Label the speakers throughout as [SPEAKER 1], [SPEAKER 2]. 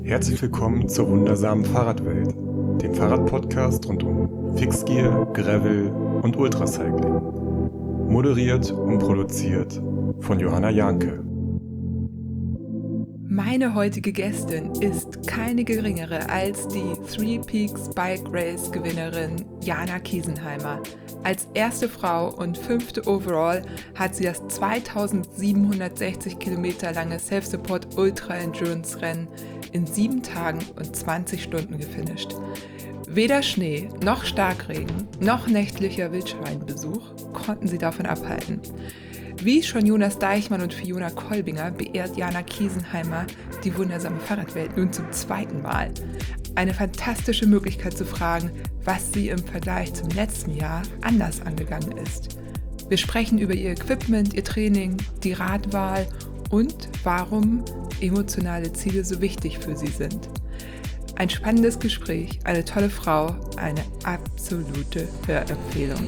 [SPEAKER 1] Herzlich willkommen zur wundersamen Fahrradwelt, dem Fahrradpodcast rund um Fixgear, Gravel und Ultracycling. Moderiert und produziert von Johanna Jahnke.
[SPEAKER 2] Meine heutige Gästin ist keine geringere als die Three Peaks Bike Race Gewinnerin Jana Kiesenheimer. Als erste Frau und 5. Overall hat sie das 2760 Kilometer lange Self-Support Ultra Endurance Rennen in 7 Tagen und 20 Stunden gefinisht. Weder Schnee, noch Starkregen, noch nächtlicher Wildschweinbesuch konnten sie davon abhalten. Wie schon Jonas Deichmann und Fiona Kolbinger beehrt Jana Kiesenheimer die wundersame Fahrradwelt nun zum 2. Mal. Eine fantastische Möglichkeit zu fragen, was sie im Vergleich zum letzten Jahr anders angegangen ist. Wir sprechen über ihr Equipment, ihr Training, die Radwahl und warum emotionale Ziele so wichtig für sie sind. Ein spannendes Gespräch, eine tolle Frau, eine absolute Hörempfehlung.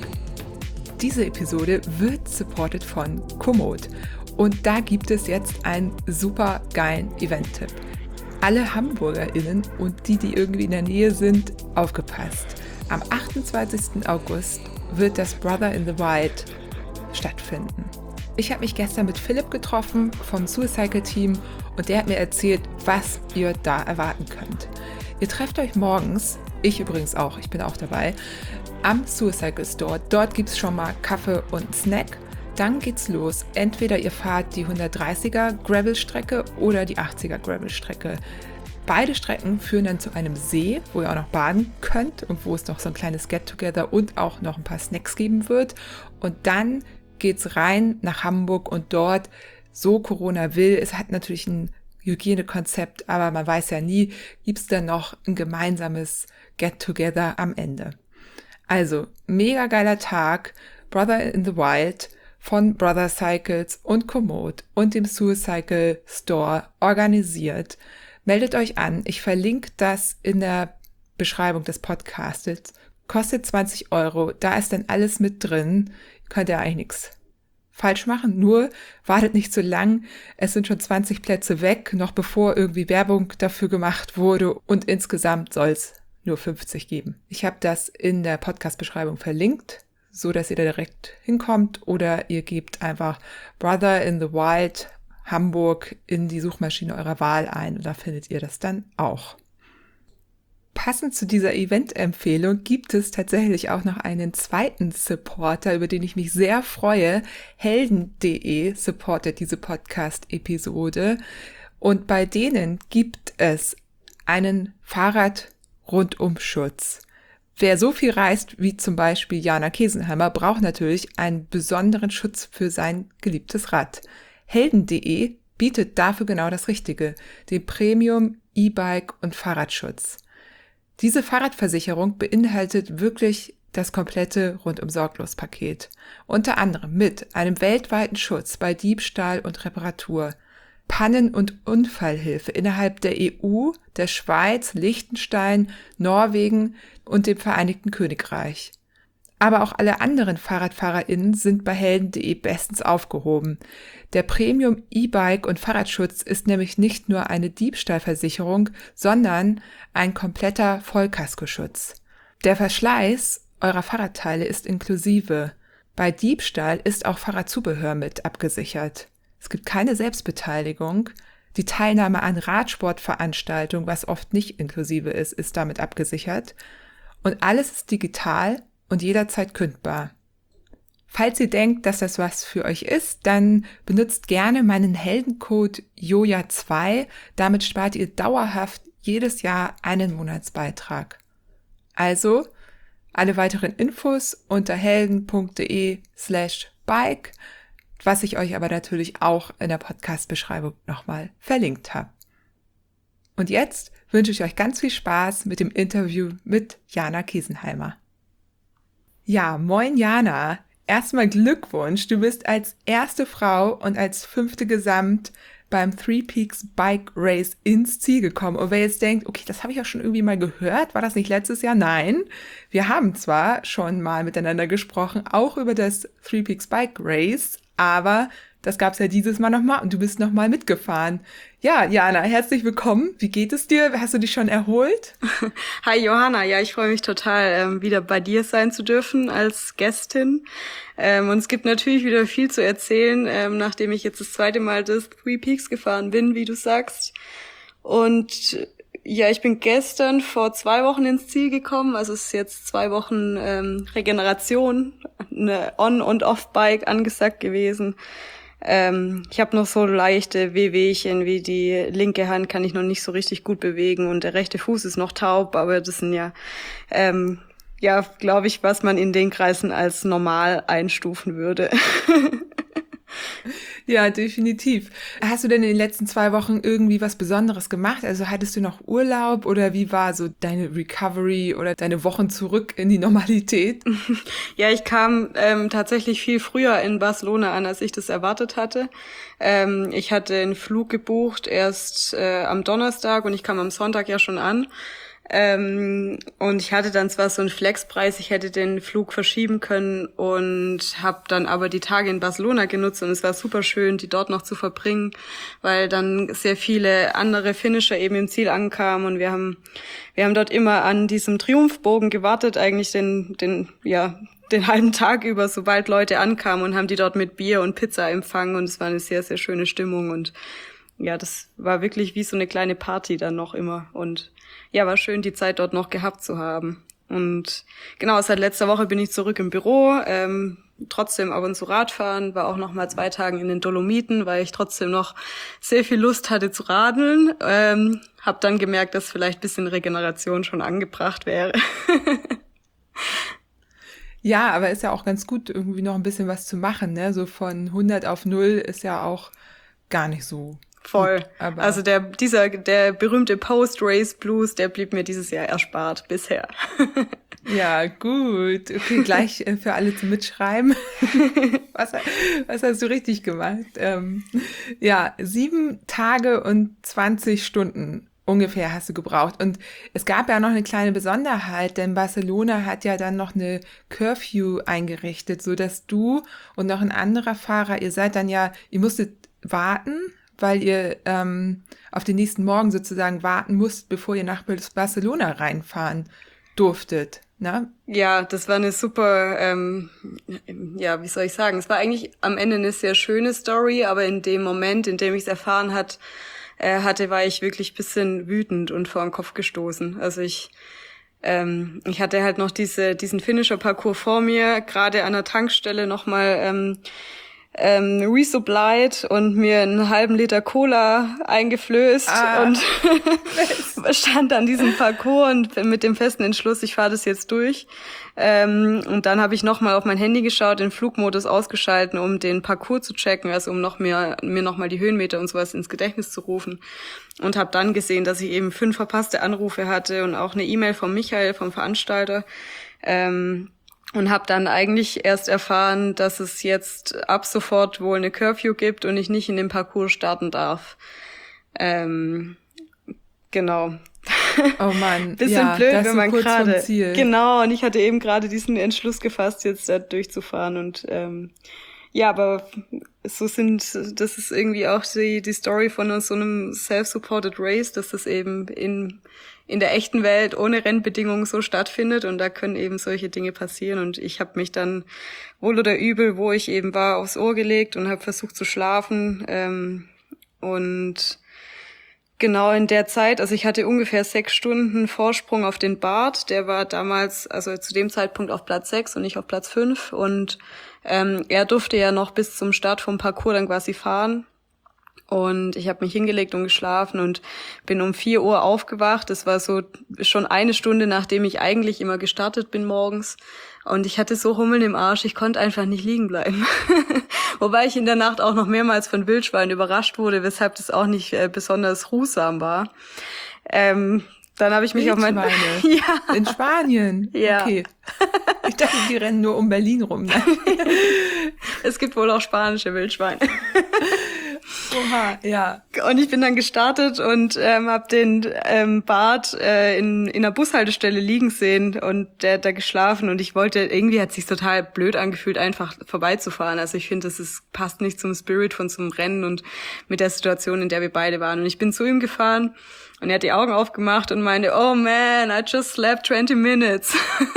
[SPEAKER 2] Diese Episode wird supported von Komoot und da gibt es jetzt einen super geilen Event-Tipp. Alle HamburgerInnen und die irgendwie in der Nähe sind, aufgepasst. Am 28. August wird das Brother in the Wild stattfinden. Ich habe mich gestern mit Philipp getroffen vom Suicycle-Team und der hat mir erzählt, was ihr da erwarten könnt. Ihr trefft euch morgens, ich übrigens auch, ich bin auch dabei, am Suicycle Store. Dort gibt es schon mal Kaffee und Snack. Dann geht's los. Entweder ihr fahrt die 130er Gravel-Strecke oder die 80er Gravel-Strecke. Beide Strecken führen dann zu einem See, wo ihr auch noch baden könnt und wo es noch so ein kleines Get-Together und auch noch ein paar Snacks geben wird. Und dann geht's rein nach Hamburg und dort, so Corona will, es hat natürlich ein Hygienekonzept, aber man weiß ja nie, gibt's dann noch ein gemeinsames Get-Together am Ende. Also, mega geiler Tag, Brother in the Wild von Brother Cycles und Komoot und dem Suicycle Store organisiert. Meldet euch an, ich verlinke das in der Beschreibung des Podcasts. Kostet 20 €, da ist dann alles mit drin. Könnt ihr eigentlich nichts falsch machen, nur wartet nicht so lang. Es sind schon 20 Plätze weg, noch bevor irgendwie Werbung dafür gemacht wurde und insgesamt soll es nur 50 geben. Ich habe das in der Podcast-Beschreibung verlinkt, so dass ihr da direkt hinkommt oder ihr gebt einfach Brother in the Wild Hamburg in die Suchmaschine eurer Wahl ein und da findet ihr das dann auch. Passend zu dieser Event-Empfehlung gibt es tatsächlich auch noch einen zweiten Supporter, über den ich mich sehr freue. Helden.de supportet diese Podcast-Episode und bei denen gibt es einen Fahrrad-Rundumschutz. Wer so viel reist wie zum Beispiel Jana Kiesenheimer, braucht natürlich einen besonderen Schutz für sein geliebtes Rad. Helden.de bietet dafür genau das Richtige, den Premium E-Bike und Fahrradschutz. Diese Fahrradversicherung beinhaltet wirklich das komplette Rundum-Sorglos-Paket. Unter anderem mit einem weltweiten Schutz bei Diebstahl und Reparatur, Pannen- und Unfallhilfe innerhalb der EU, der Schweiz, Liechtenstein, Norwegen und dem Vereinigten Königreich. Aber auch alle anderen FahrradfahrerInnen sind bei helden.de bestens aufgehoben. Der Premium E-Bike und Fahrradschutz ist nämlich nicht nur eine Diebstahlversicherung, sondern ein kompletter Vollkaskoschutz. Der Verschleiß eurer Fahrradteile ist inklusive. Bei Diebstahl ist auch Fahrradzubehör mit abgesichert. Es gibt keine Selbstbeteiligung. Die Teilnahme an Radsportveranstaltungen, was oft nicht inklusive ist damit abgesichert. Und alles ist digital und jederzeit kündbar. Falls ihr denkt, dass das was für euch ist, dann benutzt gerne meinen Heldencode JOJA2. Damit spart ihr dauerhaft jedes Jahr einen Monatsbeitrag. Also, alle weiteren Infos unter helden.de/bike, was ich euch aber natürlich auch in der Podcast-Beschreibung nochmal verlinkt habe. Und jetzt wünsche ich euch ganz viel Spaß mit dem Interview mit Jana Kiesenheimer. Ja, moin Jana. Erstmal Glückwunsch. Du bist als erste Frau und als 5. Gesamt beim Three Peaks Bike Race ins Ziel gekommen. Und wer jetzt denkt, okay, das habe ich auch schon irgendwie mal gehört, war das nicht letztes Jahr? Nein, wir haben zwar schon mal miteinander gesprochen, auch über das Three Peaks Bike Race, aber Das gab's ja dieses Mal nochmal und du bist nochmal mitgefahren. Ja, Jana, herzlich willkommen. Wie geht es dir? Hast du dich schon erholt?
[SPEAKER 3] Hi Johanna, ja, ich freue mich total, wieder bei dir sein zu dürfen als Gästin. Und es gibt natürlich wieder viel zu erzählen, nachdem ich jetzt das zweite Mal das Three Peaks gefahren bin, wie du sagst. Und ja, ich bin gestern vor 2 Wochen ins Ziel gekommen. Also es ist jetzt 2 Wochen Regeneration, eine On- und Off-Bike angesagt gewesen. Ich habe noch so leichte Wehwehchen, wie die linke Hand kann ich noch nicht so richtig gut bewegen und der rechte Fuß ist noch taub, aber das sind ja, glaube ich, was man in den Kreisen als normal einstufen würde.
[SPEAKER 2] Ja, definitiv. Hast du denn in den letzten 2 Wochen irgendwie was Besonderes gemacht? Also hattest du noch Urlaub oder wie war so deine Recovery oder deine Wochen zurück in die Normalität?
[SPEAKER 3] Ja, ich kam tatsächlich viel früher in Barcelona an, als ich das erwartet hatte. Ich hatte einen Flug gebucht erst am Donnerstag und ich kam am Sonntag ja schon an. Und ich hatte dann zwar so einen Flexpreis, ich hätte den Flug verschieben können und habe dann aber die Tage in Barcelona genutzt und es war super schön, die dort noch zu verbringen, weil dann sehr viele andere Finisher eben im Ziel ankamen und wir haben dort immer an diesem Triumphbogen gewartet, eigentlich den halben Tag über, sobald Leute ankamen und haben die dort mit Bier und Pizza empfangen und es war eine sehr, sehr schöne Stimmung und ja, das war wirklich wie so eine kleine Party dann noch immer und ja, war schön, die Zeit dort noch gehabt zu haben. Und genau, seit letzter Woche bin ich zurück im Büro, trotzdem ab und zu Radfahren, war auch noch mal 2 Tage in den Dolomiten, weil ich trotzdem noch sehr viel Lust hatte zu radeln. Hab dann gemerkt, dass vielleicht ein bisschen Regeneration schon angebracht wäre.
[SPEAKER 2] Ja, aber ist ja auch ganz gut, irgendwie noch ein bisschen was zu machen, ne? So von 100 auf 0 ist ja auch gar nicht so
[SPEAKER 3] voll.
[SPEAKER 2] gut, aber
[SPEAKER 3] also der berühmte Post-Race Blues, der blieb mir dieses Jahr erspart bisher.
[SPEAKER 2] Ja, gut. Okay, gleich für alle zum Mitschreiben. Was hast du richtig gemacht? 7 Tage und 20 Stunden ungefähr hast du gebraucht. Und es gab ja noch eine kleine Besonderheit, denn Barcelona hat ja dann noch eine Curfew eingerichtet, so dass du und noch ein anderer Fahrer, ihr musstet warten, weil ihr auf den nächsten Morgen sozusagen warten musst, bevor ihr nach Barcelona reinfahren durftet, ne?
[SPEAKER 3] Ja, das war eine super, wie soll ich sagen, es war eigentlich am Ende eine sehr schöne Story, aber in dem Moment, in dem ich es erfahren hatte, war ich wirklich ein bisschen wütend und vor den Kopf gestoßen. Also ich hatte halt noch diesen Finisher-Parcours vor mir, gerade an der Tankstelle nochmal resupplied und mir einen halben Liter Cola eingeflößt und stand an diesem Parcours und mit dem festen Entschluss, ich fahre das jetzt durch. Und dann habe ich nochmal auf mein Handy geschaut, den Flugmodus ausgeschalten, um den Parcours zu checken, also um mir nochmal die Höhenmeter und sowas ins Gedächtnis zu rufen. Und habe dann gesehen, dass ich eben 5 verpasste Anrufe hatte und auch eine E-Mail von Michael, vom Veranstalter. Und habe dann eigentlich erst erfahren, dass es jetzt ab sofort wohl eine Curfew gibt und ich nicht in den Parcours starten darf. Genau.
[SPEAKER 2] Oh Mann,
[SPEAKER 3] bisschen blöd, wenn man gerade
[SPEAKER 2] genau,
[SPEAKER 3] und ich hatte eben gerade diesen Entschluss gefasst, jetzt da durchzufahren und aber das ist irgendwie auch die Story von so einem self-supported Race, dass das eben in der echten Welt ohne Rennbedingungen so stattfindet und da können eben solche Dinge passieren und ich habe mich dann wohl oder übel, wo ich eben war, aufs Ohr gelegt und habe versucht zu schlafen und genau in der Zeit, also ich hatte ungefähr 6 Stunden Vorsprung auf den Bart, der war damals, also zu dem Zeitpunkt auf Platz 6 und nicht auf Platz 5 und er durfte ja noch bis zum Start vom Parcours dann quasi fahren. Und ich habe mich hingelegt und geschlafen und bin um 4 Uhr aufgewacht. Das war so schon 1 Stunde, nachdem ich eigentlich immer gestartet bin morgens. Und ich hatte so Hummeln im Arsch, ich konnte einfach nicht liegen bleiben. Wobei ich in der Nacht auch noch mehrmals von Wildschweinen überrascht wurde, weshalb das auch nicht besonders ruhsam war. Dann habe ich mich auf mein...
[SPEAKER 2] Ja. In Spanien?
[SPEAKER 3] Ja.
[SPEAKER 2] Okay. Ich dachte, die rennen nur um Berlin rum. Ne?
[SPEAKER 3] Es gibt wohl auch spanische Wildschweine.
[SPEAKER 2] Oha, ja.
[SPEAKER 3] Und ich bin dann gestartet und habe den Bart in einer Bushaltestelle liegen sehen und der hat da geschlafen und ich wollte, irgendwie hat es sich total blöd angefühlt, einfach vorbeizufahren. Also ich finde, passt nicht zum Spirit von so einem Rennen und mit der Situation, in der wir beide waren. Und ich bin zu ihm gefahren und er hat die Augen aufgemacht und meinte, oh man, I just slept 20 minutes.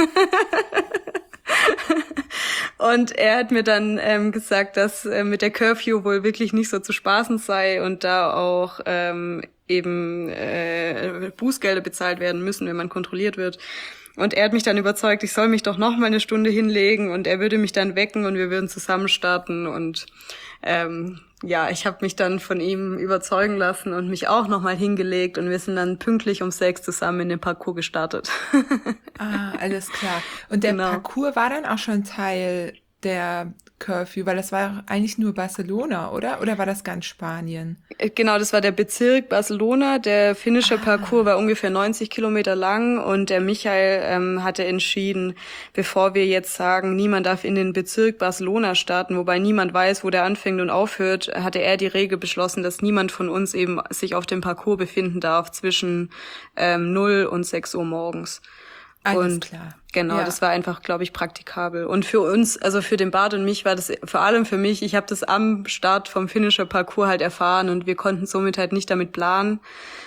[SPEAKER 3] Und er hat mir dann gesagt, dass mit der Curfew wohl wirklich nicht so zu spaßen sei und da auch eben Bußgelder bezahlt werden müssen, wenn man kontrolliert wird. Und er hat mich dann überzeugt, ich soll mich doch noch mal eine Stunde hinlegen und er würde mich dann wecken und wir würden zusammen starten. Und ja, ich habe mich dann von ihm überzeugen lassen und mich auch noch mal hingelegt und wir sind dann pünktlich um 6 zusammen in den Parcours gestartet.
[SPEAKER 2] Ah, alles klar. Und der Parcours war dann auch schon Teil der Curfew, weil das war eigentlich nur Barcelona, oder? Oder war das ganz Spanien?
[SPEAKER 3] Genau, das war der Bezirk Barcelona. Der finnische Parcours war ungefähr 90 Kilometer lang und der Michael hatte entschieden, bevor wir jetzt sagen, niemand darf in den Bezirk Barcelona starten, wobei niemand weiß, wo der anfängt und aufhört, hatte er die Regel beschlossen, dass niemand von uns eben sich auf dem Parcours befinden darf zwischen 0 und 6 Uhr morgens.
[SPEAKER 2] Alles klar.
[SPEAKER 3] Genau, das war einfach, glaube ich, praktikabel. Und für uns, also für den Bart und mich war das, vor allem für mich, ich habe das am Start vom Finisher Parcours halt erfahren und wir konnten somit halt nicht damit planen.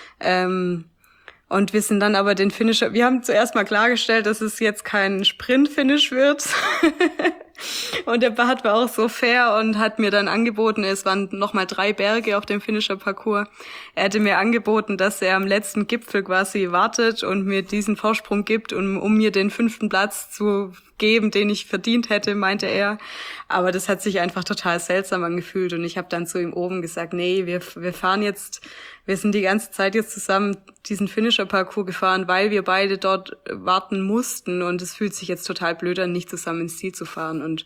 [SPEAKER 3] Und wir sind dann aber wir haben zuerst mal klargestellt, dass es jetzt kein Sprint-Finish wird. Und der Bart war auch so fair und hat mir dann angeboten, es waren nochmal 3 Berge auf dem Finisher Parcours. Er hätte mir angeboten, dass er am letzten Gipfel quasi wartet und mir diesen Vorsprung gibt, um mir den 5. Platz zu geben, den ich verdient hätte, meinte er. Aber das hat sich einfach total seltsam angefühlt und ich habe dann zu ihm oben gesagt, nee, wir fahren jetzt, wir sind die ganze Zeit jetzt zusammen diesen Finisher-Parcours gefahren, weil wir beide dort warten mussten und es fühlt sich jetzt total blöd an, nicht zusammen ins Ziel zu fahren und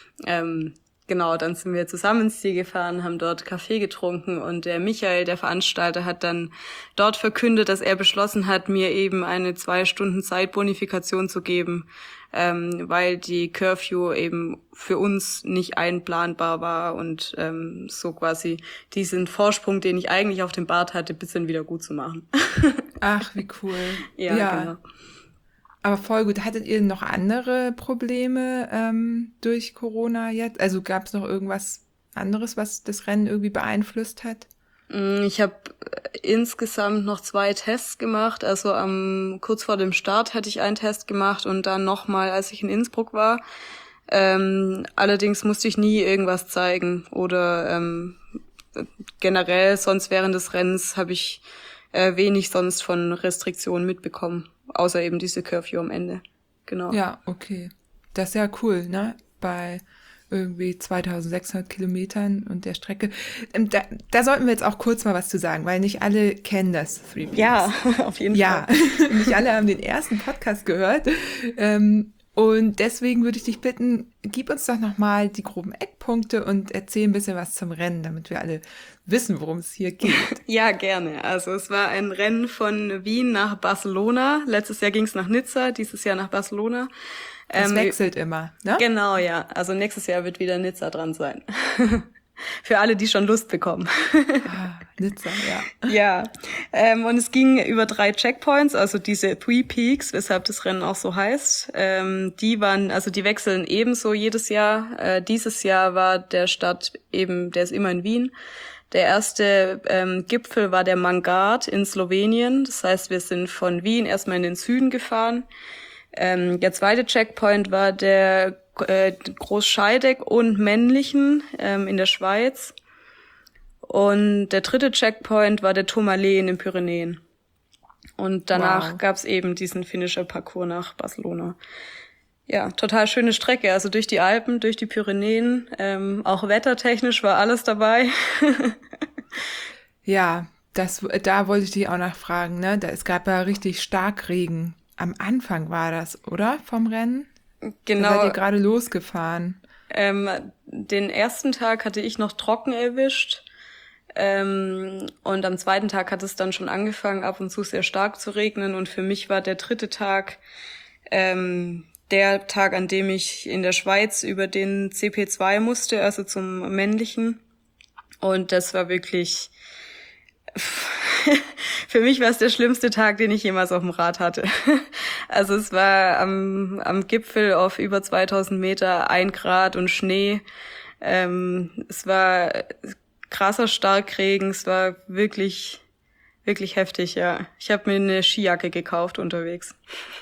[SPEAKER 3] genau, dann sind wir zusammen ins Ziel gefahren, haben dort Kaffee getrunken und der Michael, der Veranstalter, hat dann dort verkündet, dass er beschlossen hat, mir eben eine 2 Stunden Zeitbonifikation zu geben, weil die Curfew eben für uns nicht einplanbar war und so quasi diesen Vorsprung, den ich eigentlich auf dem Bart hatte, ein bisschen wieder gut zu machen.
[SPEAKER 2] Ach, wie cool.
[SPEAKER 3] Ja, genau.
[SPEAKER 2] Aber voll gut. Hattet ihr noch andere Probleme durch Corona jetzt? Also gab es noch irgendwas anderes, was das Rennen irgendwie beeinflusst hat?
[SPEAKER 3] Ich habe insgesamt noch 2 Tests gemacht. Also kurz vor dem Start hatte ich einen Test gemacht und dann nochmal, als ich in Innsbruck war. Allerdings musste ich nie irgendwas zeigen oder generell sonst während des Rennens habe ich wenig sonst von Restriktionen mitbekommen. Außer eben diese Curfew am Ende. Genau.
[SPEAKER 2] Ja, okay. Das ist ja cool, ne? Bei irgendwie 2600 Kilometern und der Strecke. Da sollten wir jetzt auch kurz mal was zu sagen, weil nicht alle kennen das Three Peaks.
[SPEAKER 3] Ja, auf jeden Fall.
[SPEAKER 2] Ja, nicht alle haben den ersten Podcast gehört. Und deswegen würde ich dich bitten, gib uns doch nochmal die groben Eckpunkte und erzähl ein bisschen was zum Rennen, damit wir alle wissen, worum es hier geht.
[SPEAKER 3] Ja, gerne. Also es war ein Rennen von Wien nach Barcelona. Letztes Jahr ging es nach Nizza, dieses Jahr nach Barcelona.
[SPEAKER 2] Das wechselt immer, ne?
[SPEAKER 3] Genau, ja. Also nächstes Jahr wird wieder Nizza dran sein. Für alle, die schon Lust bekommen.
[SPEAKER 2] Nizza, ja.
[SPEAKER 3] Ja, und es ging über 3 Checkpoints, also diese Three Peaks, weshalb das Rennen auch so heißt. Die wechseln ebenso jedes Jahr. Dieses Jahr war der Start eben, der ist immer in Wien. Der erste Gipfel war der Mangard in Slowenien. Das heißt, wir sind von Wien erstmal in den Süden gefahren. Der zweite Checkpoint war der Großscheideck und Männlichen in der Schweiz. Und der dritte Checkpoint war der Tourmalet in den Pyrenäen. Und danach gab's eben diesen Finisher Parcours nach Barcelona. Ja, total schöne Strecke, also durch die Alpen, durch die Pyrenäen, auch wettertechnisch war alles dabei.
[SPEAKER 2] Ja, da wollte ich dich auch nachfragen, ne? Es gab ja richtig Starkregen. Am Anfang war das, oder? Vom Rennen?
[SPEAKER 3] Genau.
[SPEAKER 2] Da seid ihr gerade losgefahren.
[SPEAKER 3] Den ersten Tag hatte ich noch trocken erwischt. Und am zweiten Tag hat es dann schon angefangen, ab und zu sehr stark zu regnen. Und für mich war der dritte Tag der Tag, an dem ich in der Schweiz über den CP2 musste, also zum Männlichen. Und das war wirklich, für mich war es der schlimmste Tag, den ich jemals auf dem Rad hatte. Also es war am Gipfel auf über 2000 Meter 1 Grad und Schnee. Es war krasser Starkregen, es war wirklich, wirklich heftig, ja. Ich habe mir eine Skijacke gekauft unterwegs.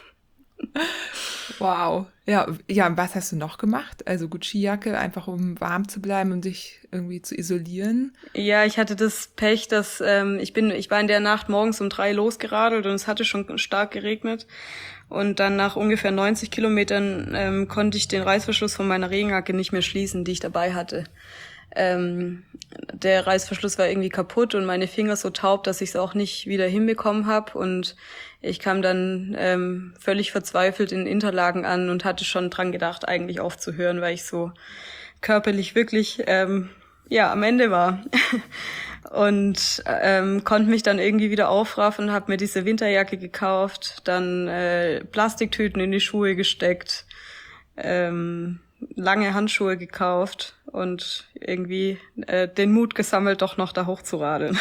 [SPEAKER 2] Wow. Ja, und was hast du noch gemacht? Also gut, Skijacke, einfach um warm zu bleiben und dich irgendwie zu isolieren.
[SPEAKER 3] Ja, ich hatte das Pech, dass ich war in der Nacht morgens um 3 losgeradelt und es hatte schon stark geregnet. Und dann nach ungefähr 90 Kilometern konnte ich den Reißverschluss von meiner Regenjacke nicht mehr schließen, die ich dabei hatte. Der Reißverschluss war irgendwie kaputt und meine Finger so taub, dass ich es auch nicht wieder hinbekommen habe. Und ich kam dann völlig verzweifelt in Interlaken an und hatte schon dran gedacht, eigentlich aufzuhören, weil ich so körperlich wirklich am Ende war. Und konnte mich dann irgendwie wieder aufraffen, habe mir diese Winterjacke gekauft, dann Plastiktüten in die Schuhe gesteckt, lange Handschuhe gekauft und irgendwie den Mut gesammelt, doch noch da hochzuradeln.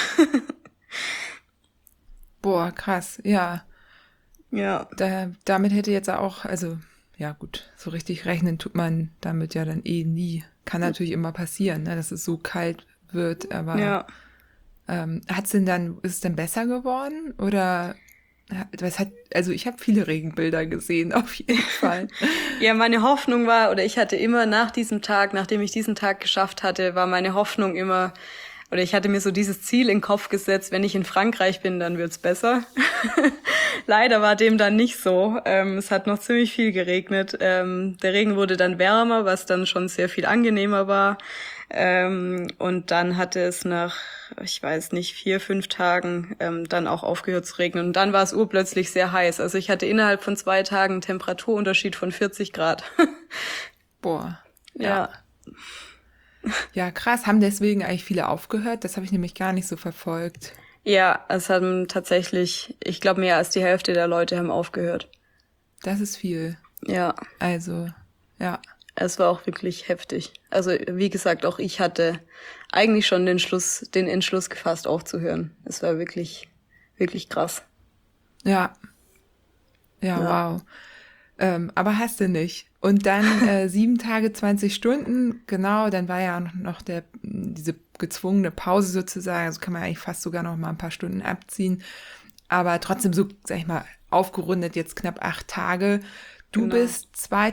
[SPEAKER 2] Boah, krass, ja.
[SPEAKER 3] Ja.
[SPEAKER 2] Damit hätte jetzt auch, also, ja gut, so richtig rechnen tut man damit ja dann eh nie. Kann natürlich immer passieren, ne, dass es so kalt wird, aber
[SPEAKER 3] Ja.
[SPEAKER 2] ist es denn besser geworden? Oder also ich habe viele Regenbilder gesehen, auf jeden Fall.
[SPEAKER 3] Ja, meine Hoffnung war, oder ich hatte immer nach diesem Tag, nachdem ich diesen Tag geschafft hatte, war meine Hoffnung immer, oder ich hatte mir so dieses Ziel in den Kopf gesetzt, wenn ich in Frankreich bin, dann wird's besser. Leider war dem dann nicht so. Es hat noch ziemlich viel geregnet. Der Regen wurde dann wärmer, was dann schon sehr viel angenehmer war. Und dann hatte es nach, ich weiß nicht, 4, 5 Tagen dann auch aufgehört zu regnen. Und dann war es urplötzlich sehr heiß. Also ich hatte innerhalb von 2 Tagen einen Temperaturunterschied von 40 Grad.
[SPEAKER 2] Boah.
[SPEAKER 3] Ja.
[SPEAKER 2] Ja, krass. Haben deswegen eigentlich viele aufgehört? Das habe ich nämlich gar nicht so verfolgt.
[SPEAKER 3] Ja, es haben tatsächlich, ich glaube, mehr als die Hälfte der Leute haben aufgehört.
[SPEAKER 2] Das ist viel.
[SPEAKER 3] Ja.
[SPEAKER 2] Also, ja.
[SPEAKER 3] Es war auch wirklich heftig. Also, wie gesagt, auch ich hatte eigentlich schon den Entschluss gefasst, aufzuhören. Es war wirklich, wirklich krass.
[SPEAKER 2] Ja. Ja, wow. Aber hast du nicht. Und dann 7 Tage, 20 Stunden, genau, dann war ja noch diese gezwungene Pause sozusagen, also kann man eigentlich fast sogar noch mal ein paar Stunden abziehen, aber trotzdem so, sag ich mal, aufgerundet jetzt knapp 8 Tage. Du
[SPEAKER 3] Genau.
[SPEAKER 2] bist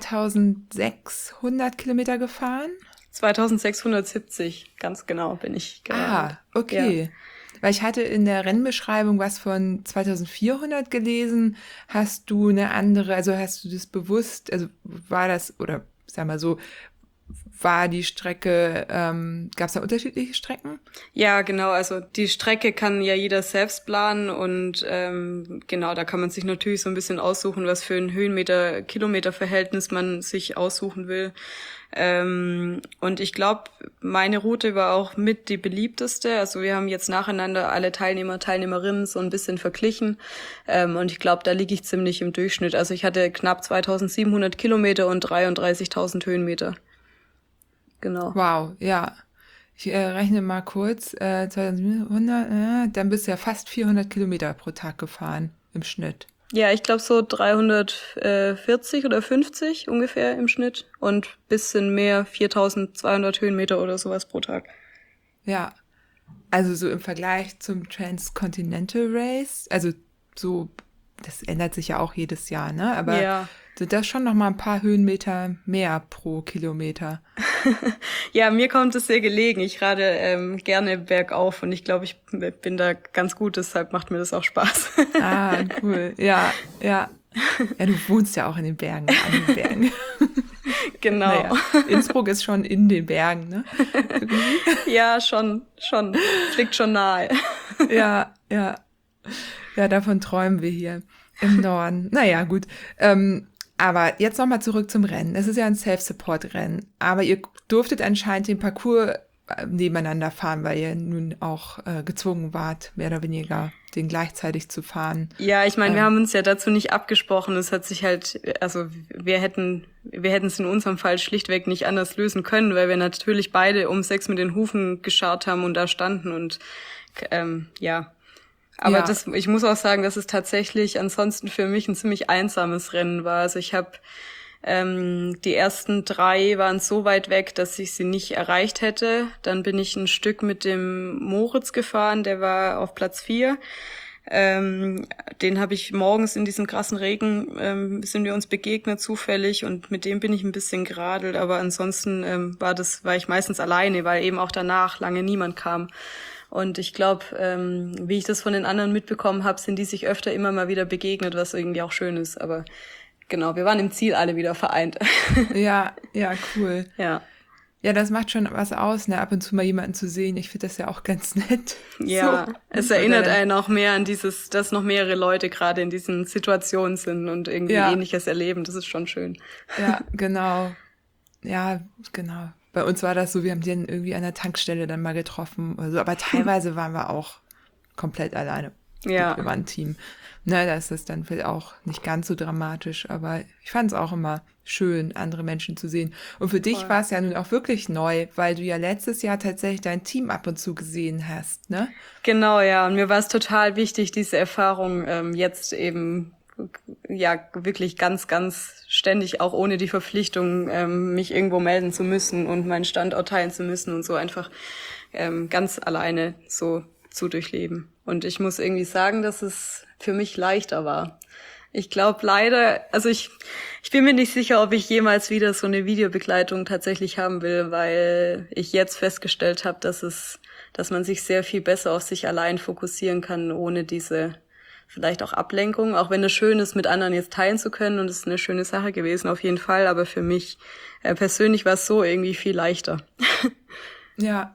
[SPEAKER 2] 2600 Kilometer gefahren?
[SPEAKER 3] 2670, ganz genau bin ich gerannt.
[SPEAKER 2] Ah, okay. Ja. Weil ich hatte in der Rennbeschreibung was von 2400 gelesen. Hast du eine andere, also hast du das bewusst, also war das, oder sag mal so, war die Strecke, gab es da unterschiedliche Strecken?
[SPEAKER 3] Ja, genau, also die Strecke kann ja jeder selbst planen und genau, da kann man sich natürlich so ein bisschen aussuchen, was für ein Höhenmeter-Kilometer-Verhältnis man sich aussuchen will. Und ich glaube, meine Route war auch mit die beliebteste. Also wir haben jetzt nacheinander alle Teilnehmerinnen so ein bisschen verglichen. Und ich glaube, da liege ich ziemlich im Durchschnitt. Also ich hatte knapp 2700 Kilometer und 33.000 Höhenmeter. Genau.
[SPEAKER 2] Wow, ja. Ich rechne mal kurz. 2700, dann bist du ja fast 400 Kilometer pro Tag gefahren im Schnitt.
[SPEAKER 3] Ja, ich glaube so 340 oder 50 ungefähr im Schnitt und bisschen mehr, 4200 Höhenmeter oder sowas pro Tag.
[SPEAKER 2] Ja, also so im Vergleich zum Transcontinental Race, also so, das ändert sich ja auch jedes Jahr, ne? Aber
[SPEAKER 3] ja.
[SPEAKER 2] Sind das schon noch mal ein paar Höhenmeter mehr pro Kilometer?
[SPEAKER 3] Ja, mir kommt es sehr gelegen. Ich rade gerne bergauf und ich glaube, ich bin da ganz gut, deshalb macht mir das auch Spaß.
[SPEAKER 2] Ah, cool. Ja. Ja, du wohnst ja auch in den Bergen, an den Bergen.
[SPEAKER 3] Genau.
[SPEAKER 2] Naja, Innsbruck ist schon in den Bergen, ne?
[SPEAKER 3] Ja, schon. Es liegt schon nahe.
[SPEAKER 2] Ja, davon träumen wir hier im Norden. Naja, gut. Aber jetzt nochmal zurück zum Rennen. Es ist ja ein Self-Support-Rennen, aber ihr durftet anscheinend den Parcours nebeneinander fahren, weil ihr nun auch gezwungen wart, mehr oder weniger den gleichzeitig zu fahren.
[SPEAKER 3] Ja, ich meine, wir haben uns ja dazu nicht abgesprochen. Es hat sich halt, also wir hätten es in unserem Fall schlichtweg nicht anders lösen können, weil wir natürlich beide um 6 mit den Hufen gescharrt haben und da standen und ja. Aber ich muss auch sagen, dass es tatsächlich ansonsten für mich ein ziemlich einsames Rennen war. Also ich habe die ersten 3 waren so weit weg, dass ich sie nicht erreicht hätte. Dann bin ich ein Stück mit dem Moritz gefahren, der war auf Platz 4. Den habe ich morgens in diesem krassen Regen, sind wir uns begegnet zufällig und mit dem bin ich ein bisschen geradelt. Aber ansonsten war ich meistens alleine, weil eben auch danach lange niemand kam. Und ich glaube, wie ich das von den anderen mitbekommen habe, sind die sich öfter immer mal wieder begegnet, was irgendwie auch schön ist. Aber genau, wir waren im Ziel alle wieder vereint.
[SPEAKER 2] Ja, cool.
[SPEAKER 3] Ja.
[SPEAKER 2] Ja, das macht schon was aus, ne? Ab und zu mal jemanden zu sehen. Ich finde das ja auch ganz nett.
[SPEAKER 3] Ja, so. Es erinnert einen auch mehr an dass noch mehrere Leute gerade in diesen Situationen sind und irgendwie Ähnliches erleben. Das ist schon schön.
[SPEAKER 2] Ja, genau. Ja, genau. Bei uns war das so, wir haben den irgendwie an der Tankstelle dann mal getroffen. Also, aber teilweise waren wir auch komplett alleine.
[SPEAKER 3] Ja.
[SPEAKER 2] Wir waren ein Team. Na, da ist das dann vielleicht auch nicht ganz so dramatisch, aber ich fand es auch immer schön, andere Menschen zu sehen. Und für dich war es ja nun auch wirklich neu, weil du ja letztes Jahr tatsächlich dein Team ab und zu gesehen hast, ne?
[SPEAKER 3] Genau, ja. Und mir war es total wichtig, diese Erfahrung jetzt eben wirklich ganz, ganz ständig, auch ohne die Verpflichtung, mich irgendwo melden zu müssen und meinen Standort teilen zu müssen und so einfach ganz alleine so zu durchleben. Und ich muss irgendwie sagen, dass es für mich leichter war. Ich glaube leider, also ich bin mir nicht sicher, ob ich jemals wieder so eine Videobegleitung tatsächlich haben will, weil ich jetzt festgestellt habe, dass man sich sehr viel besser auf sich allein fokussieren kann, ohne diese vielleicht auch Ablenkung, auch wenn es schön ist, mit anderen jetzt teilen zu können und es ist eine schöne Sache gewesen, auf jeden Fall, aber für mich persönlich war es so irgendwie viel leichter.
[SPEAKER 2] Ja,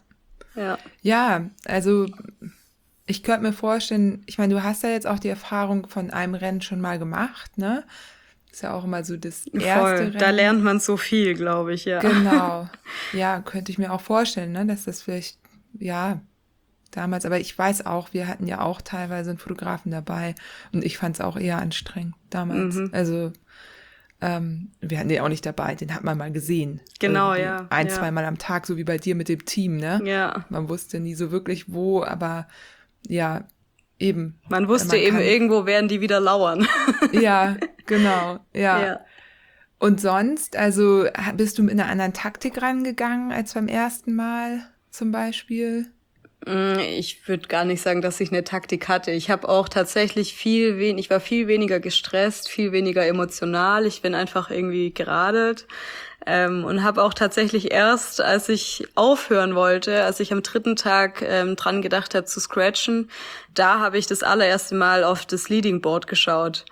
[SPEAKER 2] also ich könnte mir vorstellen, ich meine, du hast ja jetzt auch die Erfahrung von einem Rennen schon mal gemacht, ne? Ist ja auch immer so das erste Rennen.
[SPEAKER 3] Da lernt man so viel, glaube ich, ja.
[SPEAKER 2] Genau. Ja, könnte ich mir auch vorstellen, ne, dass das vielleicht, damals, aber ich weiß auch, wir hatten ja auch teilweise einen Fotografen dabei und ich fand es auch eher anstrengend damals. Also wir hatten den auch nicht dabei, den hat man mal gesehen.
[SPEAKER 3] Genau,
[SPEAKER 2] irgendwie zweimal am Tag, so wie bei dir mit dem Team, ne?
[SPEAKER 3] Ja.
[SPEAKER 2] Man wusste nie so wirklich wo, aber ja, eben.
[SPEAKER 3] Man wusste irgendwo werden die wieder lauern.
[SPEAKER 2] Ja, genau, ja. Und sonst, also bist du mit einer anderen Taktik rangegangen als beim ersten Mal zum Beispiel?
[SPEAKER 3] Ich würde gar nicht sagen, dass ich eine Taktik hatte. Ich habe auch tatsächlich ich war viel weniger gestresst, viel weniger emotional. Ich bin einfach irgendwie geradelt und habe auch tatsächlich erst, als ich aufhören wollte, als ich am 3. Tag dran gedacht habe zu scratchen, da habe ich das allererste Mal auf das Leading Board geschaut.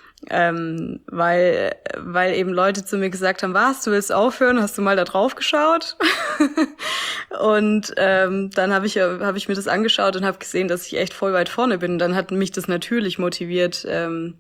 [SPEAKER 3] Weil eben Leute zu mir gesagt haben, was, du willst aufhören, hast du mal da drauf geschaut? Und dann habe ich mir das angeschaut und habe gesehen, dass ich echt voll weit vorne bin. Dann hat mich das natürlich motiviert,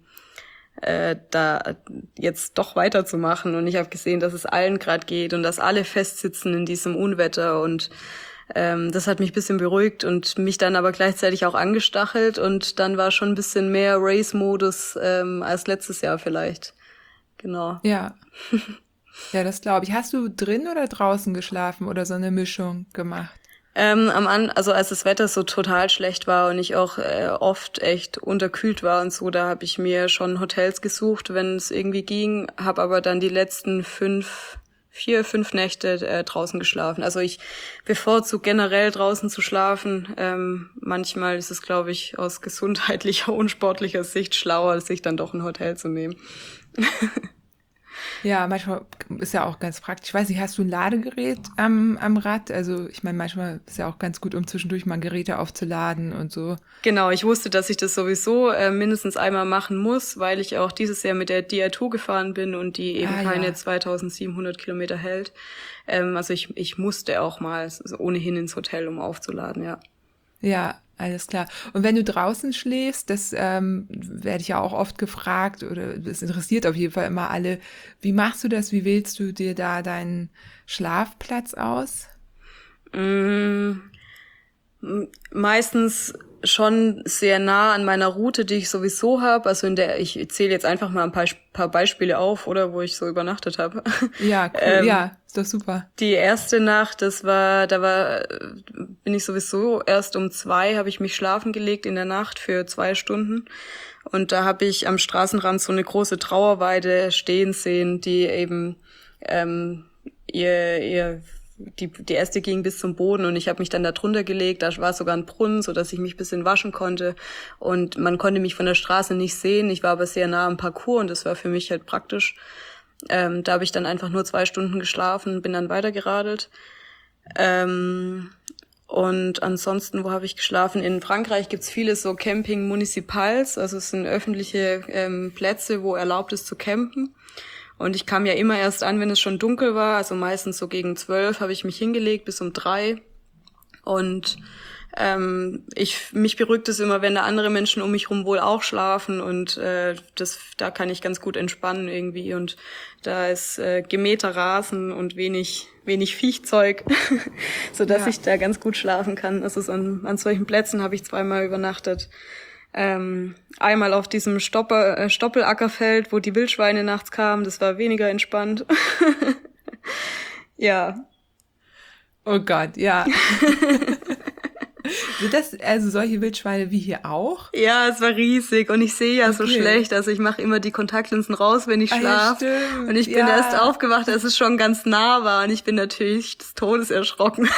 [SPEAKER 3] da jetzt doch weiterzumachen. Und ich habe gesehen, dass es allen gerade geht und dass alle festsitzen in diesem Unwetter und das hat mich ein bisschen beruhigt und mich dann aber gleichzeitig auch angestachelt und dann war schon ein bisschen mehr Race-Modus als letztes Jahr vielleicht. Genau.
[SPEAKER 2] Ja. Ja, das glaube ich. Hast du drin oder draußen geschlafen oder so eine Mischung gemacht?
[SPEAKER 3] Also als das Wetter so total schlecht war und ich auch oft echt unterkühlt war und so, da habe ich mir schon Hotels gesucht, wenn es irgendwie ging, habe aber dann die letzten 5 Nächte draußen geschlafen. Also ich bevorzuge generell draußen zu schlafen. Manchmal ist es, glaube ich, aus gesundheitlicher, unsportlicher Sicht schlauer, sich dann doch ein Hotel zu nehmen.
[SPEAKER 2] Ja, manchmal ist ja auch ganz praktisch. Ich weiß nicht, hast du ein Ladegerät am Rad? Also ich meine, manchmal ist ja auch ganz gut, um zwischendurch mal Geräte aufzuladen und so.
[SPEAKER 3] Genau, ich wusste, dass ich das sowieso mindestens einmal machen muss, weil ich auch dieses Jahr mit der Di2 gefahren bin und die eben keine 2700 Kilometer hält. Also ich musste auch mal ohnehin ins Hotel, um aufzuladen, ja.
[SPEAKER 2] Ja, alles klar. Und wenn du draußen schläfst, das werde ich ja auch oft gefragt oder das interessiert auf jeden Fall immer alle. Wie machst du das? Wie wählst du dir da deinen Schlafplatz aus?
[SPEAKER 3] Meistens schon sehr nah an meiner Route, die ich sowieso habe. Also ich zähle jetzt einfach mal ein paar Beispiele auf, oder wo ich so übernachtet habe.
[SPEAKER 2] Ja, cool. Ja, ist doch super.
[SPEAKER 3] Die erste Nacht, bin ich sowieso erst um 2, habe ich mich schlafen gelegt in der Nacht für 2 Stunden. Und da habe ich am Straßenrand so eine große Trauerweide stehen sehen, die eben die erste ging bis zum Boden und ich habe mich dann da drunter gelegt. Da war sogar ein Brunnen, so dass ich mich ein bisschen waschen konnte. Und man konnte mich von der Straße nicht sehen. Ich war aber sehr nah am Parcours und das war für mich halt praktisch. Da habe ich dann einfach nur 2 Stunden geschlafen, bin dann weitergeradelt. Und ansonsten, wo habe ich geschlafen? In Frankreich gibt's viele so Camping Municipals, also es sind öffentliche Plätze, wo erlaubt ist zu campen. Und ich kam ja immer erst an, wenn es schon dunkel war, also meistens so gegen 12 habe ich mich hingelegt bis um 3. Und mich beruhigt es immer, wenn da andere Menschen um mich rum wohl auch schlafen und da kann ich ganz gut entspannen irgendwie und da ist gemähter Rasen und wenig Viechzeug, so dass ich da ganz gut schlafen kann. Also an solchen Plätzen habe ich 2-mal übernachtet. Einmal auf diesem Stoppelackerfeld, wo die Wildschweine nachts kamen, das war weniger entspannt. Ja.
[SPEAKER 2] Oh Gott, ja. Sind das also solche Wildschweine wie hier auch?
[SPEAKER 3] Ja, es war riesig und ich sehe ja so schlecht, also ich mache immer die Kontaktlinsen raus, wenn ich schlafe.
[SPEAKER 2] Ja,
[SPEAKER 3] und ich bin erst aufgewacht, als es schon ganz nah war und ich bin natürlich des Todes erschrocken.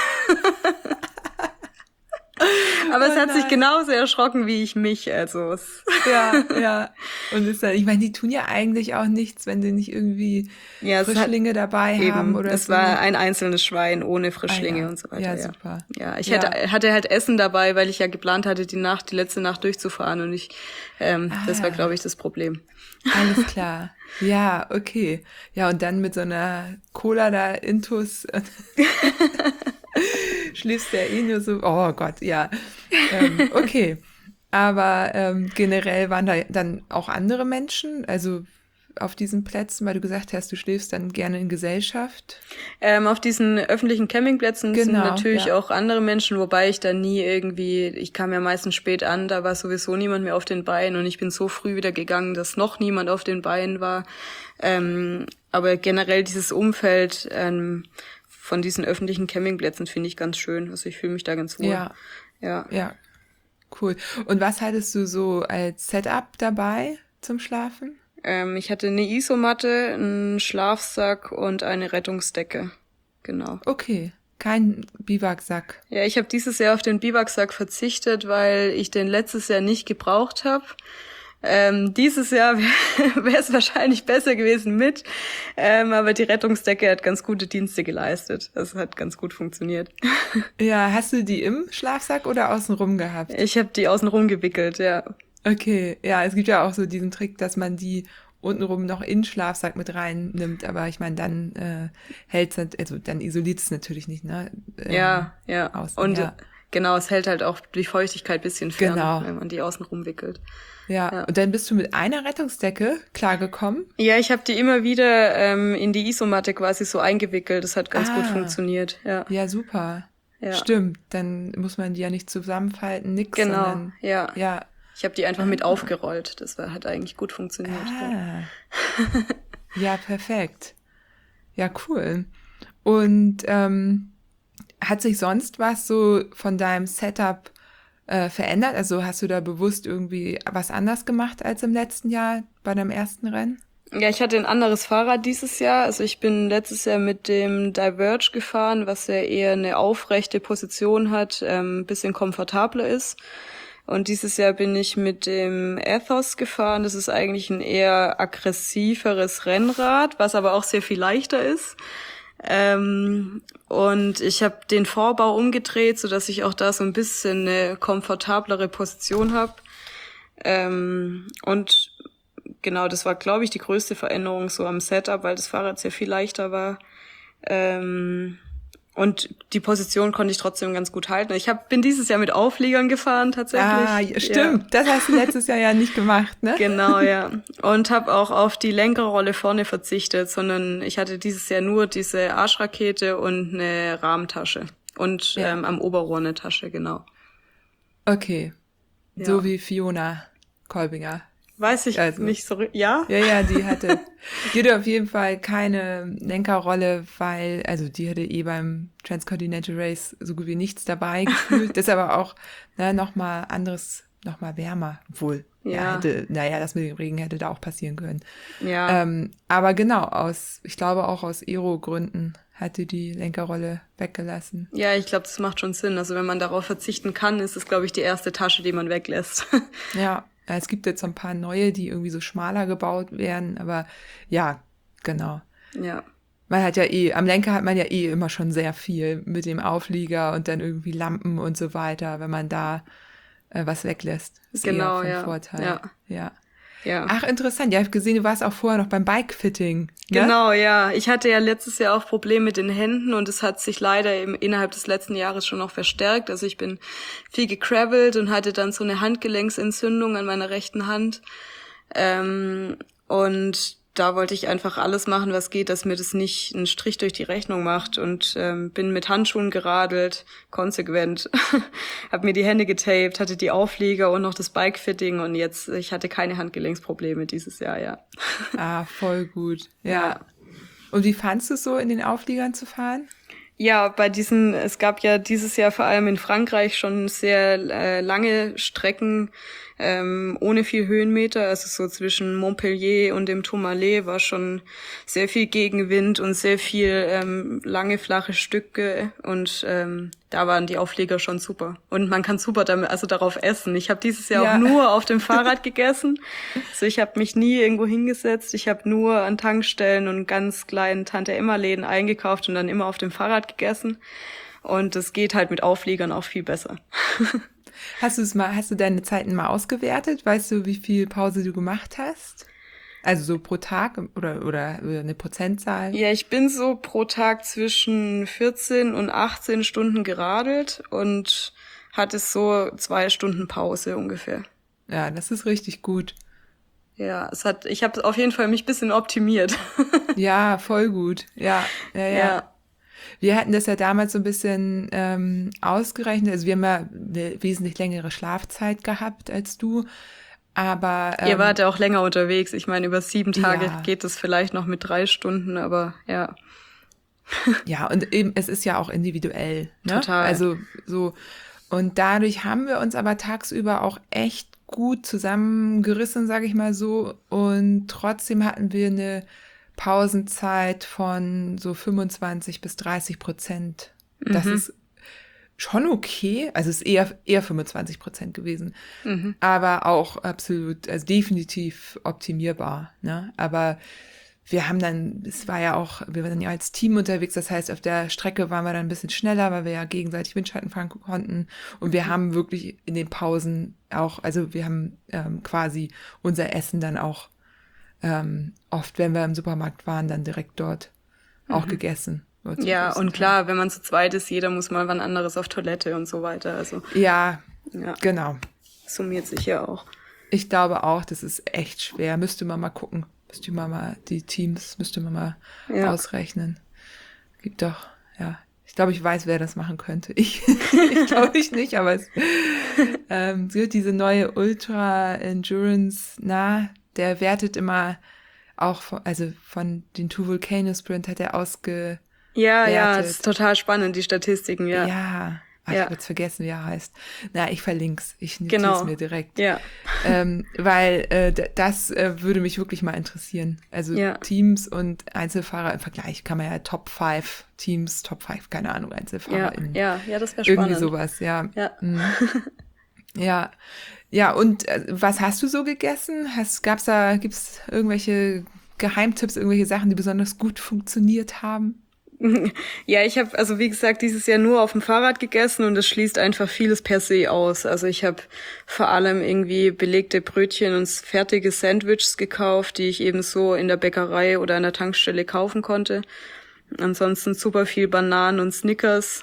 [SPEAKER 3] Aber es hat sich genauso erschrocken wie ich mich, also
[SPEAKER 2] ja. Und ich meine, die tun ja eigentlich auch nichts, wenn sie nicht irgendwie Frischlinge dabei haben oder
[SPEAKER 3] es
[SPEAKER 2] so.
[SPEAKER 3] war ein einzelnes Schwein ohne Frischlinge und so weiter.
[SPEAKER 2] Ja, super.
[SPEAKER 3] Ja, ich hatte halt Essen dabei, weil ich ja geplant hatte, die letzte Nacht durchzufahren und das war, glaube ich, das Problem.
[SPEAKER 2] Alles klar. Ja, okay. Ja, und dann mit so einer Cola da intus schläfst der nur so, oh Gott, ja. Okay. Aber generell waren da dann auch andere Menschen, also auf diesen Plätzen, weil du gesagt hast, du schläfst dann gerne in Gesellschaft?
[SPEAKER 3] Auf diesen öffentlichen Campingplätzen sind natürlich auch andere Menschen, wobei ich dann ich kam ja meistens spät an, da war sowieso niemand mehr auf den Beinen und ich bin so früh wieder gegangen, dass noch niemand auf den Beinen war. Aber generell dieses Umfeld von diesen öffentlichen Campingplätzen finde ich ganz schön. Also ich fühle mich da ganz wohl.
[SPEAKER 2] Ja, cool. Und was hattest du so als Setup dabei zum Schlafen?
[SPEAKER 3] Ich hatte eine Isomatte, einen Schlafsack und eine Rettungsdecke. Genau.
[SPEAKER 2] Okay, kein Biwaksack.
[SPEAKER 3] Ja, ich habe dieses Jahr auf den Biwaksack verzichtet, weil ich den letztes Jahr nicht gebraucht habe. Dieses Jahr wäre es wahrscheinlich besser gewesen mit, aber die Rettungsdecke hat ganz gute Dienste geleistet. Das hat ganz gut funktioniert.
[SPEAKER 2] Ja, hast du die im Schlafsack oder außenrum gehabt?
[SPEAKER 3] Ich habe die außenrum gewickelt, ja.
[SPEAKER 2] Okay, ja, es gibt ja auch so diesen Trick, dass man die untenrum noch in den Schlafsack mit reinnimmt, aber ich meine, dann dann isoliert es natürlich nicht, ne?
[SPEAKER 3] Ja.
[SPEAKER 2] Außen,
[SPEAKER 3] und genau, es hält halt auch die Feuchtigkeit ein bisschen fern, wenn man die außenrum wickelt.
[SPEAKER 2] Ja, und dann bist du mit einer Rettungsdecke klargekommen?
[SPEAKER 3] Ja, ich habe die immer wieder in die Isomatte quasi so eingewickelt. Das hat ganz gut funktioniert. Ja,
[SPEAKER 2] super. Ja. Stimmt, dann muss man die ja nicht zusammenfalten, nix.
[SPEAKER 3] Genau,
[SPEAKER 2] sondern,
[SPEAKER 3] ja. Ich habe die einfach mit aufgerollt. Das hat eigentlich gut funktioniert.
[SPEAKER 2] Ja, perfekt. Ja, cool. Und hat sich sonst was so von deinem Setup verändert? Also hast du da bewusst irgendwie was anders gemacht als im letzten Jahr bei deinem ersten Rennen?
[SPEAKER 3] Ja, ich hatte ein anderes Fahrrad dieses Jahr. Also ich bin letztes Jahr mit dem Diverge gefahren, was ja eher eine aufrechte Position hat, ein bisschen komfortabler ist. Und dieses Jahr bin ich mit dem Ethos gefahren. Das ist eigentlich ein eher aggressiveres Rennrad, was aber auch sehr viel leichter ist. Und ich habe den Vorbau umgedreht, so dass ich auch da so ein bisschen eine komfortablere Position habe. Und genau, das war, glaube ich, die größte Veränderung so am Setup, weil das Fahrrad sehr viel leichter war. Und die Position konnte ich trotzdem ganz gut halten. Ich bin dieses Jahr mit Aufliegern gefahren tatsächlich.
[SPEAKER 2] Ah, stimmt. Ja. Das hast du letztes Jahr ja nicht gemacht, ne?
[SPEAKER 3] Genau, ja. Und habe auch auf die Lenkerrolle vorne verzichtet, sondern ich hatte dieses Jahr nur diese Arschrakete und eine Rahmentasche. Und am Oberrohr eine Tasche, genau.
[SPEAKER 2] Okay.
[SPEAKER 3] Ja.
[SPEAKER 2] So wie Fiona Kolbinger.
[SPEAKER 3] Weiß ich nicht so, ja?
[SPEAKER 2] Ja, die hatte auf jeden Fall keine Lenkerrolle, weil, also die hatte beim Transcontinental Race so gut wie nichts dabei gefühlt. Das ist aber auch nochmal anderes, nochmal wärmer, obwohl.
[SPEAKER 3] Ja.
[SPEAKER 2] Das mit dem Regen hätte da auch passieren können.
[SPEAKER 3] Ja.
[SPEAKER 2] Aber genau, ich glaube auch aus Aero-Gründen hatte die Lenkerrolle weggelassen.
[SPEAKER 3] Ja, ich glaube, das macht schon Sinn. Also wenn man darauf verzichten kann, ist es, glaube ich, die erste Tasche, die man weglässt.
[SPEAKER 2] Ja, es gibt jetzt so ein paar neue, die irgendwie so schmaler gebaut werden, aber ja, genau.
[SPEAKER 3] Ja.
[SPEAKER 2] Man hat am Lenker hat man ja immer schon sehr viel mit dem Auflieger und dann irgendwie Lampen und so weiter, wenn man da was weglässt. Ist
[SPEAKER 3] genau,
[SPEAKER 2] eher von Vorteil. Ja. Ach, interessant. Ja, ich habe gesehen, du warst auch vorher noch beim Bike-Fitting. Ne?
[SPEAKER 3] Genau, ja. Ich hatte ja letztes Jahr auch Probleme mit den Händen und es hat sich leider innerhalb des letzten Jahres schon noch verstärkt. Also ich bin viel gecravelt und hatte dann so eine Handgelenksentzündung an meiner rechten Hand. Und da wollte ich einfach alles machen, was geht, dass mir das nicht einen Strich durch die Rechnung macht und bin mit Handschuhen geradelt, konsequent, habe mir die Hände getaped, hatte die Auflieger und noch das Bike-Fitting und ich hatte keine Handgelenksprobleme dieses Jahr, ja.
[SPEAKER 2] Ah, voll gut. Ja. Und wie fandst du es so, in den Aufliegern zu fahren?
[SPEAKER 3] Ja, es gab ja dieses Jahr vor allem in Frankreich schon sehr lange Strecken ohne viel Höhenmeter, also so zwischen Montpellier und dem Tourmalet war schon sehr viel Gegenwind und sehr viel lange flache Stücke und da waren die Auflieger schon super und man kann super darauf essen. Ich habe dieses Jahr auch nur auf dem Fahrrad gegessen, also ich habe mich nie irgendwo hingesetzt, ich habe nur an Tankstellen und ganz kleinen Tante-Emma-Läden eingekauft und dann immer auf dem Fahrrad gegessen und das geht halt mit Aufliegern auch viel besser.
[SPEAKER 2] Hast du deine Zeiten mal ausgewertet? Weißt du, wie viel Pause du gemacht hast? Also so pro Tag oder eine Prozentzahl?
[SPEAKER 3] Ja, ich bin so pro Tag zwischen 14 und 18 Stunden geradelt und hatte so 2 Stunden Pause ungefähr.
[SPEAKER 2] Ja, das ist richtig gut.
[SPEAKER 3] Ja, ich habe auf jeden Fall mich ein bisschen optimiert.
[SPEAKER 2] Ja, voll gut. Ja. Wir hatten das ja damals so ein bisschen ausgerechnet. Also wir haben ja eine wesentlich längere Schlafzeit gehabt als du. Aber
[SPEAKER 3] ihr wart ja auch länger unterwegs. Ich meine, über 7 Tage geht es vielleicht noch mit 3 Stunden, aber ja.
[SPEAKER 2] Ja, und eben, es ist ja auch individuell. Ne?
[SPEAKER 3] Total.
[SPEAKER 2] Also so. Und dadurch haben wir uns aber tagsüber auch echt gut zusammengerissen, sage ich mal so. Und trotzdem hatten wir eine Pausenzeit von so 25-30%. Das ist schon okay. Also es ist eher 25% gewesen. Aber auch absolut, also definitiv optimierbar. Ne? Aber wir waren dann ja als Team unterwegs. Das heißt, auf der Strecke waren wir dann ein bisschen schneller, weil wir ja gegenseitig Windschatten fahren konnten. Und wir haben wirklich in den Pausen auch, also wir haben quasi unser Essen dann auch oft, wenn wir im Supermarkt waren, dann direkt dort auch gegessen.
[SPEAKER 3] Ja, und klar, wenn man zu zweit ist, jeder muss mal wann anderes auf Toilette und so weiter. Also
[SPEAKER 2] ja, genau.
[SPEAKER 3] Summiert sich ja auch.
[SPEAKER 2] Ich glaube auch, das ist echt schwer. Müsste man mal gucken. Müsste man mal ausrechnen. Gibt doch, ich glaube, ich weiß, wer das machen könnte. Ich glaube ich nicht, aber es wird diese neue Ultra Endurance, der wertet immer auch von den Two Volcano Sprint hat er ausgewertet.
[SPEAKER 3] Ja, das ist total spannend, die Statistiken, ja.
[SPEAKER 2] Ja, ich habe jetzt vergessen, wie er heißt. Ich verlink's. Ich notiere es mir direkt.
[SPEAKER 3] Ja.
[SPEAKER 2] Weil das würde mich wirklich mal interessieren. Also Teams und Einzelfahrer im Vergleich kann man ja Top 5 Teams, Top 5, keine Ahnung, Einzelfahrer.
[SPEAKER 3] Ja, das wäre spannend.
[SPEAKER 2] Irgendwie sowas, ja. Ja, und was hast du so gegessen? Gibt's irgendwelche Geheimtipps, irgendwelche Sachen, die besonders gut funktioniert haben?
[SPEAKER 3] Ja, ich habe, also wie gesagt, dieses Jahr nur auf dem Fahrrad gegessen und es schließt einfach vieles per se aus. Also ich habe vor allem irgendwie belegte Brötchen und fertige Sandwiches gekauft, die ich eben so in der Bäckerei oder an der Tankstelle kaufen konnte. Ansonsten super viel Bananen und Snickers.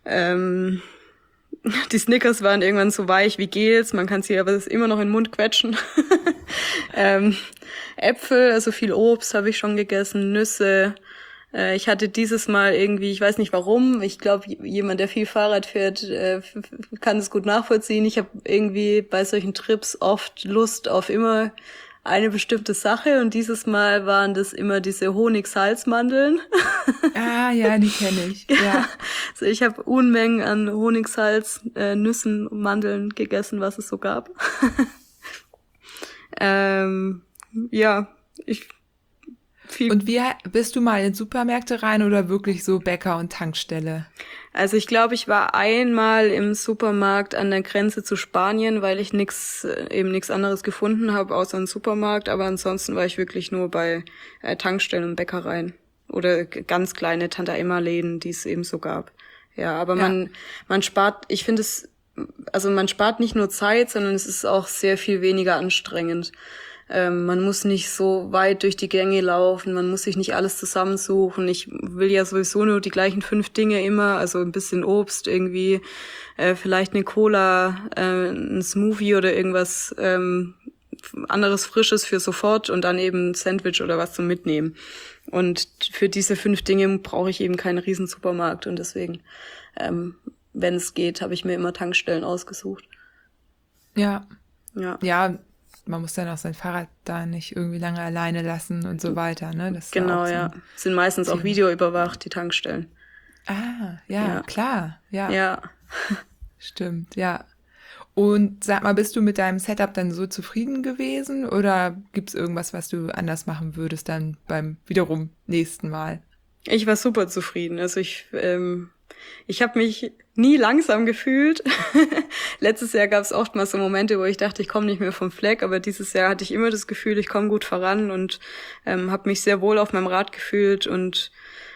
[SPEAKER 3] Die Snickers waren irgendwann so weich wie Gels, man kann sie aber immer noch in den Mund quetschen. Äpfel, also viel Obst habe ich schon gegessen, Nüsse, Ich hatte dieses Mal irgendwie, ich weiß nicht warum, ich glaube, jemand, der viel Fahrrad fährt, kann es gut nachvollziehen. Ich habe irgendwie bei solchen Trips oft Lust auf immer eine bestimmte Sache und dieses Mal waren das immer diese Honigsalzmandeln.
[SPEAKER 2] Ah, ja, die kenne ich. Ja.
[SPEAKER 3] Also ich habe Unmengen an Honigsalz, Nüssen, Mandeln gegessen, was es so gab. Ja,
[SPEAKER 2] Und wie bist du mal in Supermärkte rein oder wirklich so Bäcker und Tankstelle?
[SPEAKER 3] Also ich glaube, ich war einmal im Supermarkt an der Grenze zu Spanien, weil ich nichts anderes gefunden habe außer einen Supermarkt. Aber ansonsten war ich wirklich nur bei Tankstellen und Bäckereien oder ganz kleine Tante-Emma-Läden, die es eben so gab. Ja, aber man spart, ich finde man spart nicht nur Zeit, sondern es ist auch sehr viel weniger anstrengend. Man muss nicht so weit durch die Gänge laufen, man muss sich nicht alles zusammensuchen. Ich will ja sowieso nur die gleichen 5 Dinge immer, also ein bisschen Obst irgendwie, vielleicht eine Cola, ein Smoothie oder irgendwas anderes Frisches für sofort und dann eben ein Sandwich oder was zum Mitnehmen. Und für diese 5 Dinge brauche ich eben keinen riesen Supermarkt und deswegen, wenn es geht, habe ich mir immer Tankstellen ausgesucht.
[SPEAKER 2] Ja.
[SPEAKER 3] Ja.
[SPEAKER 2] Man muss dann auch sein Fahrrad da nicht irgendwie lange alleine lassen und so weiter, ne? Das ist
[SPEAKER 3] genau,
[SPEAKER 2] so
[SPEAKER 3] ja. Sind meistens auch videoüberwacht, die Tankstellen.
[SPEAKER 2] Ah, ja, klar.
[SPEAKER 3] Ja.
[SPEAKER 2] Stimmt, ja. Und sag mal, bist du mit deinem Setup dann so zufrieden gewesen oder gibt's irgendwas, was du anders machen würdest dann beim wiederum nächsten Mal?
[SPEAKER 3] Ich war super zufrieden. Also ich habe mich nie langsam gefühlt. Letztes Jahr gab es oft mal so Momente, wo ich dachte, ich komme nicht mehr vom Fleck, aber dieses Jahr hatte ich immer das Gefühl, ich komme gut voran und habe mich sehr wohl auf meinem Rad gefühlt und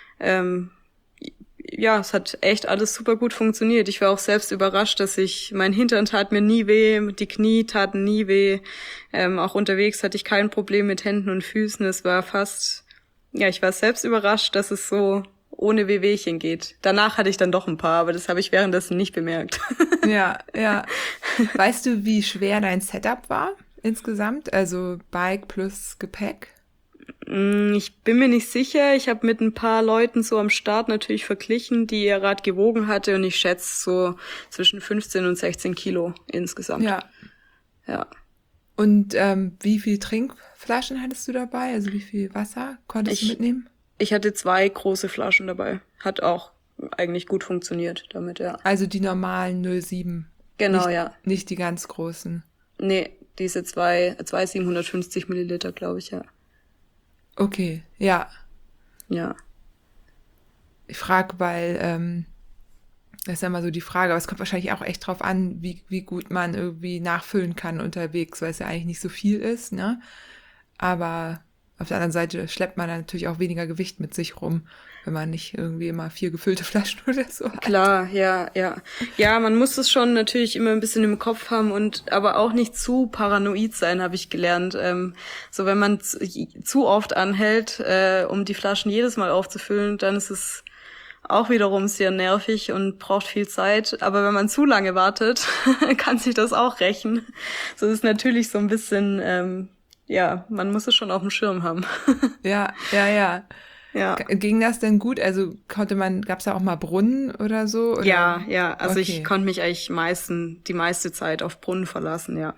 [SPEAKER 3] es hat echt alles super gut funktioniert. Ich war auch selbst überrascht, dass mein Hintern tat mir nie weh, die Knie taten nie weh. Auch unterwegs hatte ich kein Problem mit Händen und Füßen. Es war ich war selbst überrascht, dass es so ohne Wehwehchen geht. Danach hatte ich dann doch ein paar, aber das habe ich währenddessen nicht bemerkt.
[SPEAKER 2] Ja. Weißt du, wie schwer dein Setup war insgesamt? Also Bike plus Gepäck?
[SPEAKER 3] Ich bin mir nicht sicher. Ich habe mit ein paar Leuten so am Start natürlich verglichen, die ihr Rad gewogen hatte und ich schätze so zwischen 15 und 16 Kilo insgesamt. Ja.
[SPEAKER 2] Und wie viel Trinkflaschen hattest du dabei? Also wie viel Wasser konntest du mitnehmen?
[SPEAKER 3] Ich hatte 2 große Flaschen dabei. Hat auch eigentlich gut funktioniert damit, ja.
[SPEAKER 2] Also die normalen 0,7?
[SPEAKER 3] Genau,
[SPEAKER 2] nicht, Nicht die ganz großen?
[SPEAKER 3] Nee, diese 2 750 Milliliter, glaube ich, ja.
[SPEAKER 2] Okay, ja.
[SPEAKER 3] Ja.
[SPEAKER 2] Ich frage, weil das ist ja immer so die Frage, aber es kommt wahrscheinlich auch echt drauf an, wie gut man irgendwie nachfüllen kann unterwegs, weil es ja eigentlich nicht so viel ist, ne? Aber auf der anderen Seite schleppt man dann natürlich auch weniger Gewicht mit sich rum, wenn man nicht irgendwie immer 4 gefüllte Flaschen oder so hat.
[SPEAKER 3] Klar, ja. Ja, man muss es schon natürlich immer ein bisschen im Kopf haben aber auch nicht zu paranoid sein, habe ich gelernt. So wenn man zu oft anhält, um die Flaschen jedes Mal aufzufüllen, dann ist es auch wiederum sehr nervig und braucht viel Zeit. Aber wenn man zu lange wartet, kann sich das auch rächen. So ist natürlich so ein bisschen, man muss es schon auf dem Schirm haben.
[SPEAKER 2] Ja. Ging das denn gut? Also gab's da auch mal Brunnen oder so? Oder?
[SPEAKER 3] Ja. Also
[SPEAKER 2] okay.
[SPEAKER 3] Ich konnte mich eigentlich die meiste Zeit auf Brunnen verlassen, ja.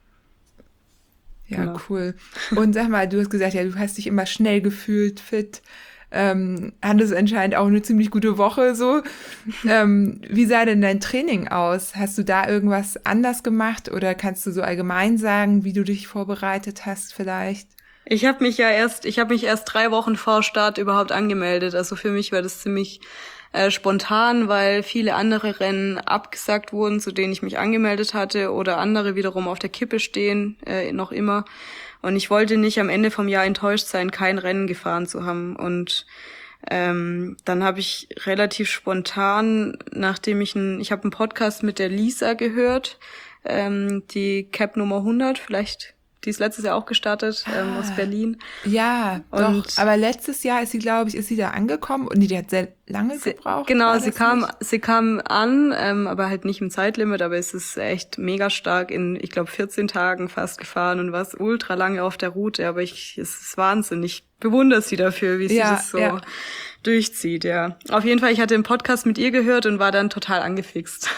[SPEAKER 2] Ja,
[SPEAKER 3] genau.
[SPEAKER 2] Cool. Und sag mal, du hast gesagt, ja, du hast dich immer schnell gefühlt, fit. Hattest anscheinend auch eine ziemlich gute Woche so. Wie sah denn dein Training aus? Hast du da irgendwas anders gemacht oder kannst du so allgemein sagen, wie du dich vorbereitet hast vielleicht?
[SPEAKER 3] Ich habe mich erst 3 Wochen vor Start überhaupt angemeldet. Also für mich war das ziemlich spontan, weil viele andere Rennen abgesagt wurden, zu denen ich mich angemeldet hatte oder andere wiederum auf der Kippe stehen, noch immer. Und ich wollte nicht am Ende vom Jahr enttäuscht sein, kein Rennen gefahren zu haben. Und dann habe ich relativ spontan, nachdem ich habe einen Podcast mit der Lisa gehört, die Cap Nummer 100, vielleicht Die ist letztes Jahr auch gestartet, aus Berlin.
[SPEAKER 2] Ja,
[SPEAKER 3] Und
[SPEAKER 2] doch. Aber letztes Jahr ist sie, glaube ich, da angekommen und die hat sehr lange gebraucht.
[SPEAKER 3] Genau,
[SPEAKER 2] war
[SPEAKER 3] sie
[SPEAKER 2] das nicht?
[SPEAKER 3] sie kam an, aber halt nicht im Zeitlimit, aber es ist echt mega stark in, ich glaube, 14 Tagen fast gefahren und war ultra lange auf der Route, aber es ist Wahnsinn. Ich bewundere sie dafür, wie sie das so durchzieht, ja. Auf jeden Fall, ich hatte den Podcast mit ihr gehört und war dann total angefixt.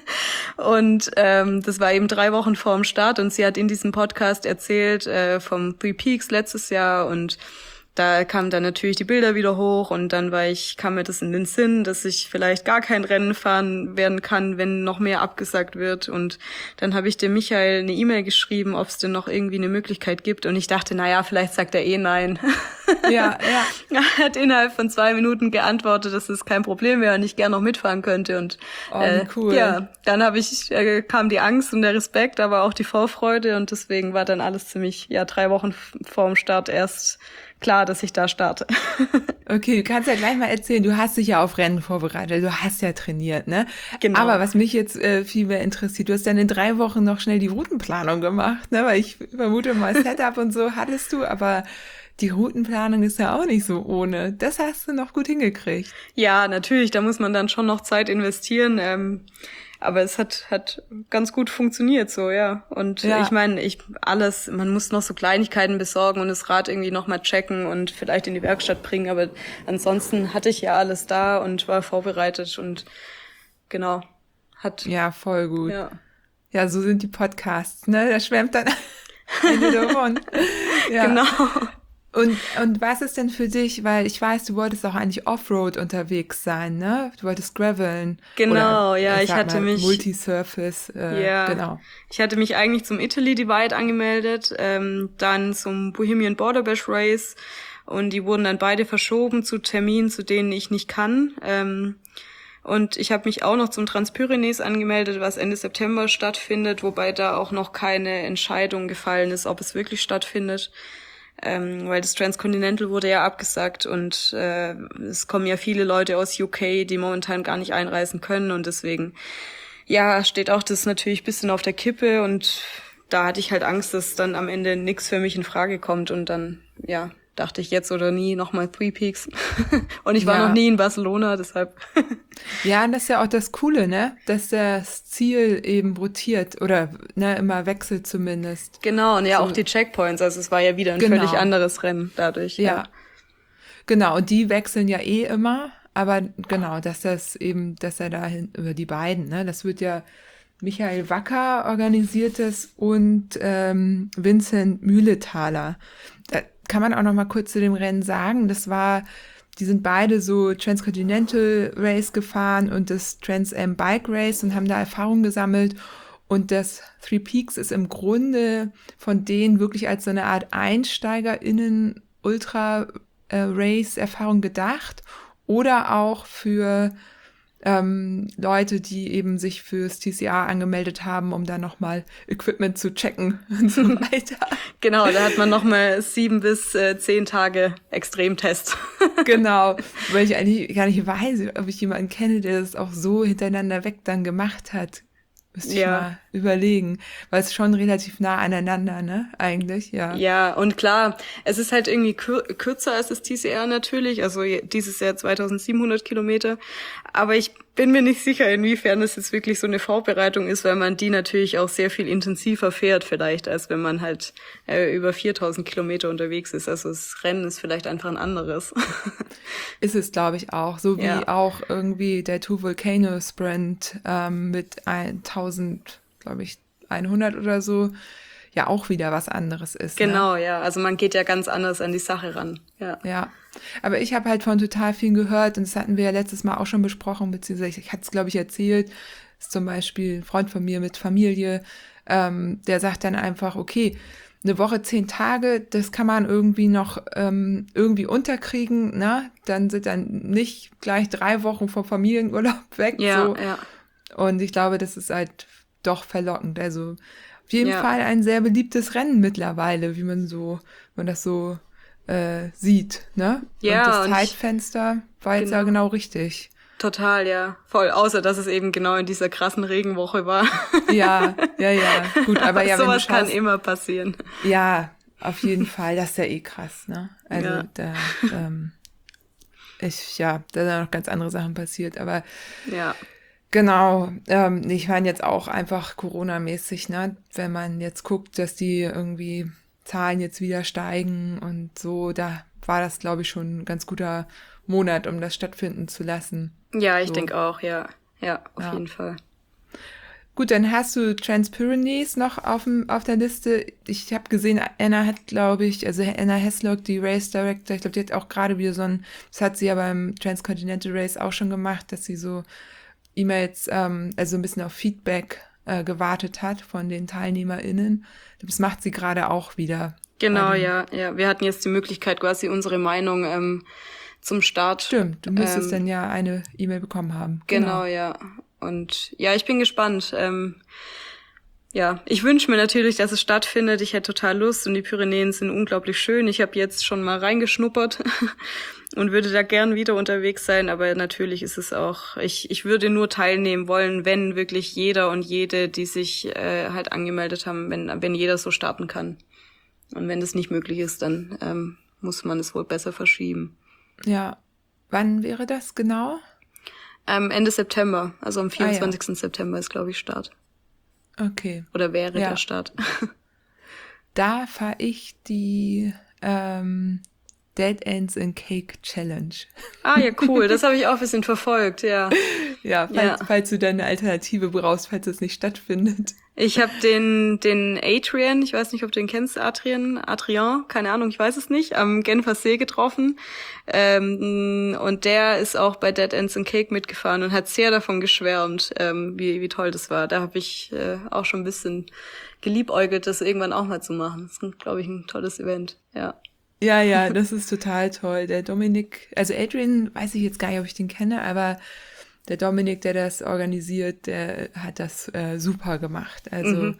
[SPEAKER 3] Und das war eben 3 Wochen vor dem Start und sie hat in diesem Podcast erzählt vom Three Peaks letztes Jahr und da kamen dann natürlich die Bilder wieder hoch und dann kam mir das in den Sinn, dass ich vielleicht gar kein Rennen fahren werden kann, wenn noch mehr abgesagt wird. Und dann habe ich dem Michael eine E-Mail geschrieben, ob es denn noch irgendwie eine Möglichkeit gibt. Und ich dachte, vielleicht sagt er nein.
[SPEAKER 2] Ja.
[SPEAKER 3] Er hat innerhalb von 2 Minuten geantwortet, dass es kein Problem wäre und ich gerne noch mitfahren könnte. Und
[SPEAKER 2] cool.
[SPEAKER 3] Ja, dann kam die Angst und der Respekt, aber auch die Vorfreude. Und deswegen war dann alles ziemlich, 3 Wochen vor dem Start erst klar, dass ich da starte.
[SPEAKER 2] Okay, du kannst ja gleich mal erzählen, du hast dich ja auf Rennen vorbereitet, du hast ja trainiert, ne?
[SPEAKER 3] Genau.
[SPEAKER 2] Aber was mich jetzt viel mehr interessiert, du hast dann in 3 Wochen noch schnell die Routenplanung gemacht, ne? Weil ich vermute mal Setup und so hattest du, aber die Routenplanung ist ja auch nicht so ohne. Das hast du noch gut hingekriegt.
[SPEAKER 3] Ja, natürlich, da muss man dann schon noch Zeit investieren, aber es hat ganz gut funktioniert so, ja. Und ich meine, man muss noch so Kleinigkeiten besorgen und das Rad irgendwie noch mal checken und vielleicht in die Werkstatt bringen, aber ansonsten hatte ich ja alles da und war vorbereitet und genau,
[SPEAKER 2] Ja, voll gut.
[SPEAKER 3] Ja.
[SPEAKER 2] Ja, so sind die Podcasts, ne? Da schwärmt dann eine davon. Ja.
[SPEAKER 3] Genau.
[SPEAKER 2] Und was ist denn für dich, weil ich weiß, du wolltest auch eigentlich Offroad unterwegs sein, ne? Du wolltest graveln.
[SPEAKER 3] Genau,
[SPEAKER 2] oder,
[SPEAKER 3] ich hatte mich
[SPEAKER 2] Multisurface, genau.
[SPEAKER 3] Ich hatte mich eigentlich zum Italy Divide angemeldet, dann zum Bohemian Border Bash Race und die wurden dann beide verschoben zu Terminen, zu denen ich nicht kann. Und ich habe mich auch noch zum Transpyrenees angemeldet, was Ende September stattfindet, wobei da auch noch keine Entscheidung gefallen ist, ob es wirklich stattfindet. Weil das Transcontinental wurde ja abgesagt und es kommen ja viele Leute aus UK, die momentan gar nicht einreisen können und deswegen, steht auch das natürlich ein bisschen auf der Kippe und da hatte ich halt Angst, dass dann am Ende nichts für mich in Frage kommt und dann, dachte ich jetzt oder nie nochmal Three Peaks. Und ich war noch nie in Barcelona, deshalb.
[SPEAKER 2] Ja, und das ist ja auch das Coole, ne? Dass das Ziel eben rotiert oder immer wechselt zumindest.
[SPEAKER 3] Genau, und auch die Checkpoints. Also es war ja wieder ein völlig anderes Rennen dadurch.
[SPEAKER 2] Ja. Genau, und die wechseln ja immer. Aber genau, dass er dahin über die beiden, ne? Das wird ja Michael Wacker organisiert es und Vincent Mühletaler. Da kann man auch noch mal kurz zu dem Rennen sagen, die sind beide so Transcontinental Race gefahren und das Trans Am Bike Race und haben da Erfahrung gesammelt und das Three Peaks ist im Grunde von denen wirklich als so eine Art EinsteigerInnen Ultra Race Erfahrung gedacht oder auch für Leute, die eben sich fürs TCR angemeldet haben, um da nochmal Equipment zu checken und so weiter.
[SPEAKER 3] Genau, da hat man nochmal 7 bis 10 Tage Extremtest.
[SPEAKER 2] Genau, weil ich eigentlich gar nicht weiß, ob ich jemanden kenne, der das auch so hintereinander weg dann gemacht hat. Müsste ich mal überlegen, weil es schon relativ nah aneinander, ne, eigentlich, ja.
[SPEAKER 3] Ja, und klar, es ist halt irgendwie kürzer als das TCR natürlich, also dieses Jahr 2700 Kilometer, aber ich bin mir nicht sicher, inwiefern es jetzt wirklich so eine Vorbereitung ist, weil man die natürlich auch sehr viel intensiver fährt vielleicht, als wenn man halt über 4000 Kilometer unterwegs ist. Also das Rennen ist vielleicht einfach ein anderes.
[SPEAKER 2] Ist es, glaube ich, auch. So wie auch irgendwie der Two Volcano Sprint mit 1100, oder so, ja auch wieder was anderes ist.
[SPEAKER 3] Genau,
[SPEAKER 2] ne?
[SPEAKER 3] ja. Also man geht ja ganz anders an die Sache ran.
[SPEAKER 2] Ja. Aber ich habe halt von total vielen gehört und das hatten wir ja letztes Mal auch schon besprochen, beziehungsweise ich hatte es, glaube ich, erzählt, das ist zum Beispiel ein Freund von mir mit Familie, der sagt dann einfach, okay, eine Woche 10 Tage, das kann man irgendwie noch irgendwie unterkriegen, ne? Dann sind dann nicht gleich 3 Wochen vom Familienurlaub weg.
[SPEAKER 3] Ja.
[SPEAKER 2] Und ich glaube, das ist halt doch verlockend. Also auf jeden Fall ein sehr beliebtes Rennen mittlerweile, wie man das so sieht, ne?
[SPEAKER 3] Ja,
[SPEAKER 2] und das Zeitfenster war jetzt ja genau richtig.
[SPEAKER 3] Total, ja. Voll, außer dass es eben genau in dieser krassen Regenwoche war.
[SPEAKER 2] Ja, gut, aber ja,
[SPEAKER 3] sowas kann immer passieren.
[SPEAKER 2] Ja, auf jeden Fall, das ist ja eh krass, ne? Also
[SPEAKER 3] Ja.
[SPEAKER 2] da sind ja noch ganz andere Sachen passiert, aber
[SPEAKER 3] Ja.
[SPEAKER 2] genau, ich meine jetzt auch einfach Corona-mäßig, ne? Wenn man jetzt guckt, dass die irgendwie Zahlen jetzt wieder steigen und so, da war das, glaube ich, schon ein ganz guter Monat, um das stattfinden zu lassen.
[SPEAKER 3] Ja, ich
[SPEAKER 2] So.
[SPEAKER 3] denke auch, ja. Ja, auf
[SPEAKER 2] Ja.
[SPEAKER 3] jeden Fall.
[SPEAKER 2] Gut, dann hast du Transpyrenees noch auf der Liste. Ich habe gesehen, Anna hat, glaube ich, also Anna Heslock, die Race Director, ich glaube, die hat auch gerade wieder das hat sie ja beim Transcontinental Race auch schon gemacht, dass sie so E-Mails, also ein bisschen auf Feedback gewartet hat von den TeilnehmerInnen. Das macht sie gerade auch wieder.
[SPEAKER 3] Genau, ja. Wir hatten jetzt die Möglichkeit, quasi unsere Meinung zum Start.
[SPEAKER 2] Stimmt, du müsstest dann ja eine E-Mail bekommen haben.
[SPEAKER 3] Genau, ja. Und ja, ich bin gespannt. Ja, ich wünsche mir natürlich, dass es stattfindet. Ich hätte total Lust und die Pyrenäen sind unglaublich schön. Ich habe jetzt schon mal reingeschnuppert und würde da gern wieder unterwegs sein. Aber natürlich ist es auch, ich würde nur teilnehmen wollen, wenn wirklich jeder und jede, die sich halt angemeldet haben, wenn jeder so starten kann. Und wenn das nicht möglich ist, dann muss man es wohl besser verschieben.
[SPEAKER 2] Ja. Wann wäre das genau?
[SPEAKER 3] Ende September, also am 24. September ist, glaube ich, Start.
[SPEAKER 2] Okay.
[SPEAKER 3] Oder wäre der Start.
[SPEAKER 2] Da fahre ich die Dead Ends in Cake Challenge.
[SPEAKER 3] Ah, ja, cool. Das habe ich auch ein bisschen verfolgt, ja.
[SPEAKER 2] Ja, falls du dann eine Alternative brauchst, falls es nicht stattfindet.
[SPEAKER 3] Ich habe den Adrian, ich weiß nicht, ob du den kennst, Adrian, keine Ahnung, ich weiß es nicht, am Genfer See getroffen. Und der ist auch bei Dead Ends in Cake mitgefahren und hat sehr davon geschwärmt, wie toll das war. Da habe ich auch schon ein bisschen geliebäugelt, das irgendwann auch mal zu machen. Das ist, glaube ich, ein tolles Event, ja.
[SPEAKER 2] Ja, das ist total toll. Der Dominik, also Adrian, weiß ich jetzt gar nicht, ob ich den kenne, aber der Dominik, der das organisiert, der hat das super gemacht. Also,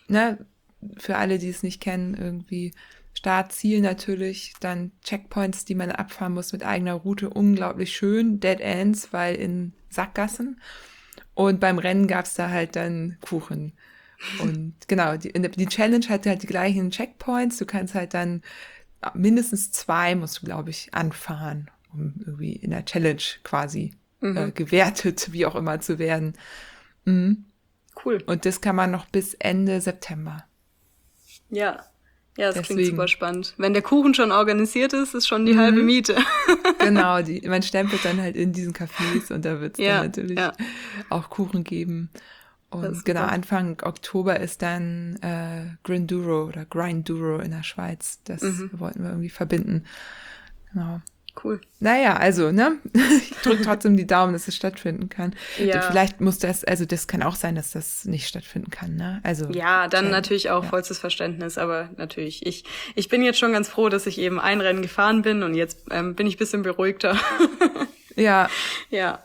[SPEAKER 2] für alle, die es nicht kennen, irgendwie Start, Ziel natürlich, dann Checkpoints, die man abfahren muss mit eigener Route, unglaublich schön. Dead Ends, weil in Sackgassen. Und beim Rennen gab's da halt dann Kuchen. Und genau, die Challenge hat halt die gleichen Checkpoints. Du kannst halt dann mindestens 2 musst du, glaube ich, anfahren, um irgendwie in der Challenge quasi gewertet, wie auch immer zu werden. Mhm.
[SPEAKER 3] Cool.
[SPEAKER 2] Und das kann man noch bis Ende September.
[SPEAKER 3] Ja, das
[SPEAKER 2] Deswegen.
[SPEAKER 3] klingt super spannend. Wenn der Kuchen schon organisiert ist, ist schon die halbe Miete.
[SPEAKER 2] Genau, man stempelt dann halt in diesen Cafés und da wird es dann natürlich auch Kuchen geben. Und genau, Anfang Oktober ist dann Grinduro in der Schweiz. Das wollten wir irgendwie verbinden. Genau.
[SPEAKER 3] Cool.
[SPEAKER 2] Naja, also, ne? Ich drücke trotzdem die Daumen, dass es stattfinden kann.
[SPEAKER 3] Ja.
[SPEAKER 2] Vielleicht muss das kann auch sein, dass das nicht stattfinden kann, ne? Also.
[SPEAKER 3] Ja, dann natürlich auch vollstes Verständnis, aber natürlich, ich bin jetzt schon ganz froh, dass ich eben ein Rennen gefahren bin und jetzt bin ich ein bisschen beruhigter.
[SPEAKER 2] Ja.
[SPEAKER 3] Ja.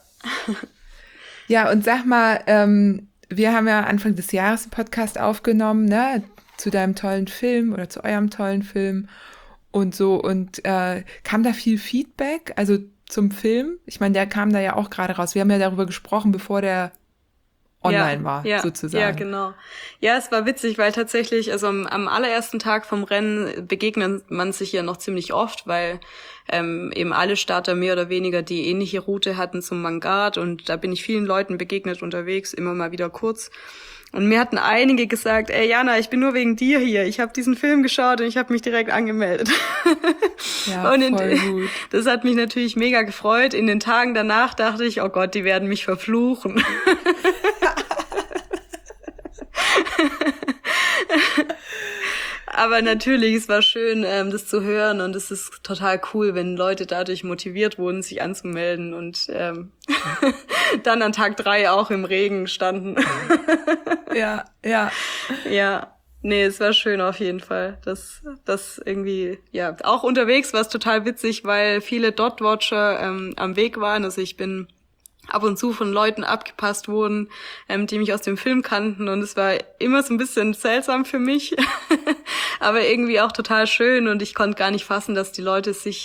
[SPEAKER 2] Ja, und sag mal, wir haben ja Anfang des Jahres einen Podcast aufgenommen, ne? Zu deinem tollen Film oder zu eurem tollen Film. Und so, und kam da viel Feedback, also zum Film? Ich meine, der kam da ja auch gerade raus. Wir haben ja darüber gesprochen, bevor der online war, sozusagen.
[SPEAKER 3] Ja, genau. Ja, es war witzig, weil tatsächlich, also am allerersten Tag vom Rennen begegnet man sich ja noch ziemlich oft, weil eben alle Starter mehr oder weniger die ähnliche Route hatten zum Mangard und da bin ich vielen Leuten begegnet unterwegs, immer mal wieder kurz. Und mir hatten einige gesagt, ey Jana, ich bin nur wegen dir hier. Ich habe diesen Film geschaut und ich habe mich direkt angemeldet.
[SPEAKER 2] Ja,
[SPEAKER 3] und
[SPEAKER 2] voll gut.
[SPEAKER 3] Das hat mich natürlich mega gefreut. In den Tagen danach dachte ich, oh Gott, die werden mich verfluchen. Aber natürlich, es war schön, das zu hören und es ist total cool, wenn Leute dadurch motiviert wurden, sich anzumelden und dann an Tag 3 auch im Regen standen.
[SPEAKER 2] Ja.
[SPEAKER 3] Ja, nee, es war schön auf jeden Fall. Das irgendwie, ja, auch unterwegs war es total witzig, weil viele Dot-Watcher am Weg waren. Also ich bin ab und zu von Leuten abgepasst wurden, die mich aus dem Film kannten und es war immer so ein bisschen seltsam für mich, aber irgendwie auch total schön und ich konnte gar nicht fassen, dass die Leute sich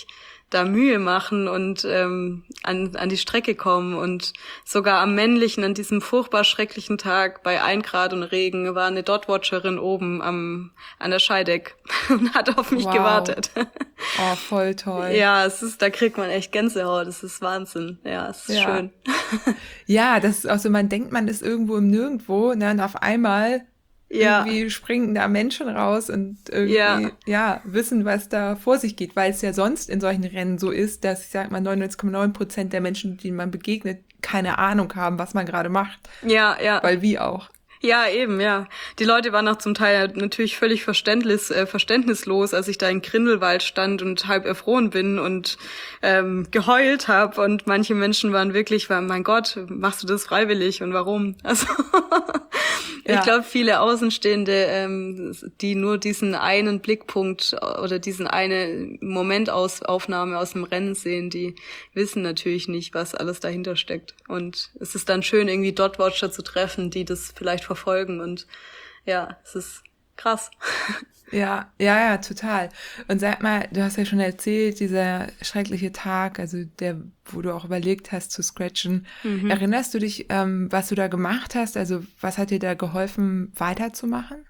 [SPEAKER 3] da Mühe machen und an die Strecke kommen. Und sogar am Männlichen, an diesem furchtbar schrecklichen Tag bei 1 Grad und Regen, war eine Dot-Watcherin oben an der Scheideck und hat auf mich gewartet.
[SPEAKER 2] Oh, voll toll.
[SPEAKER 3] Ja, da kriegt man echt Gänsehaut. Das ist Wahnsinn. Ja, es ist schön.
[SPEAKER 2] Ja, das ist auch so, man denkt, man ist irgendwo im Nirgendwo, ne, und auf einmal irgendwie springen da Menschen raus und irgendwie wissen, was da vor sich geht, weil es ja sonst in solchen Rennen so ist, dass, ich sag mal, 99,9% der Menschen, denen man begegnet, keine Ahnung haben, was man gerade macht.
[SPEAKER 3] Ja.
[SPEAKER 2] Weil wie auch.
[SPEAKER 3] Ja, eben, ja. Die Leute waren auch zum Teil natürlich völlig verständnislos, als ich da in Grindelwald stand und halb erfroren bin und geheult habe. Und manche Menschen waren wirklich, mein Gott, machst du das freiwillig und warum? Also ich glaube, viele Außenstehende, die nur diesen einen Blickpunkt oder diesen eine Momentaufnahme aus dem Rennen sehen, die wissen natürlich nicht, was alles dahinter steckt. Und es ist dann schön, irgendwie Dot-Watcher zu treffen, die das vielleicht verfolgen. Und ja, es ist krass.
[SPEAKER 2] Ja, total. Und sag mal, du hast ja schon erzählt, dieser schreckliche Tag, also wo du auch überlegt hast zu scratchen. Erinnerst du dich, was du da gemacht hast? Also was hat dir da geholfen, weiterzumachen?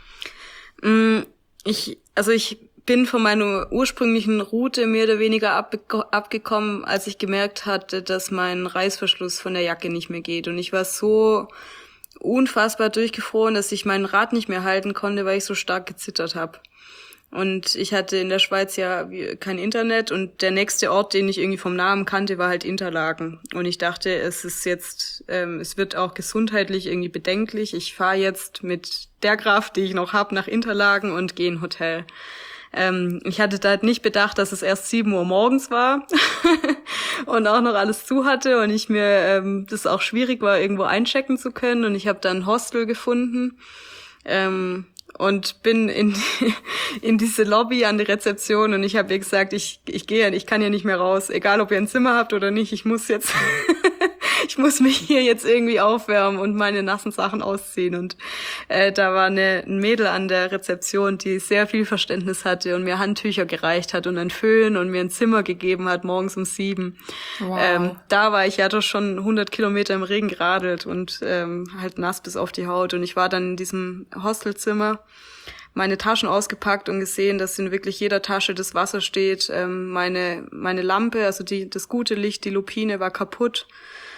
[SPEAKER 3] Ich bin von meiner ursprünglichen Route mehr oder weniger abgekommen, als ich gemerkt hatte, dass mein Reißverschluss von der Jacke nicht mehr geht. Und ich war so unfassbar durchgefroren, dass ich mein Rad nicht mehr halten konnte, weil ich so stark gezittert habe. Und ich hatte in der Schweiz ja kein Internet und der nächste Ort, den ich irgendwie vom Namen kannte, war halt Interlaken. Und ich dachte, es wird auch gesundheitlich irgendwie bedenklich. Ich fahre jetzt mit der Kraft, die ich noch habe, nach Interlaken und gehe in ein Hotel. Ich hatte da halt nicht bedacht, dass es erst 7 Uhr morgens war und auch noch alles zu hatte und ich mir das auch schwierig war, irgendwo einchecken zu können. Und ich habe dann ein Hostel gefunden und bin in diese Lobby an die Rezeption und ich habe ihr gesagt, ich gehe, ich kann hier nicht mehr raus, egal ob ihr ein Zimmer habt oder nicht, ich muss mich hier jetzt irgendwie aufwärmen und meine nassen Sachen ausziehen. Und da war ein Mädel an der Rezeption, die sehr viel Verständnis hatte und mir Handtücher gereicht hat und ein Föhn und mir ein Zimmer gegeben hat, morgens um 7.
[SPEAKER 2] Wow.
[SPEAKER 3] Da war ich ja doch schon 100 Kilometer im Regen geradelt und halt nass bis auf die Haut. Und ich war dann in diesem Hostelzimmer, meine Taschen ausgepackt und gesehen, dass in wirklich jeder Tasche das Wasser steht. Meine Lampe, also das gute Licht, die Lupine war kaputt.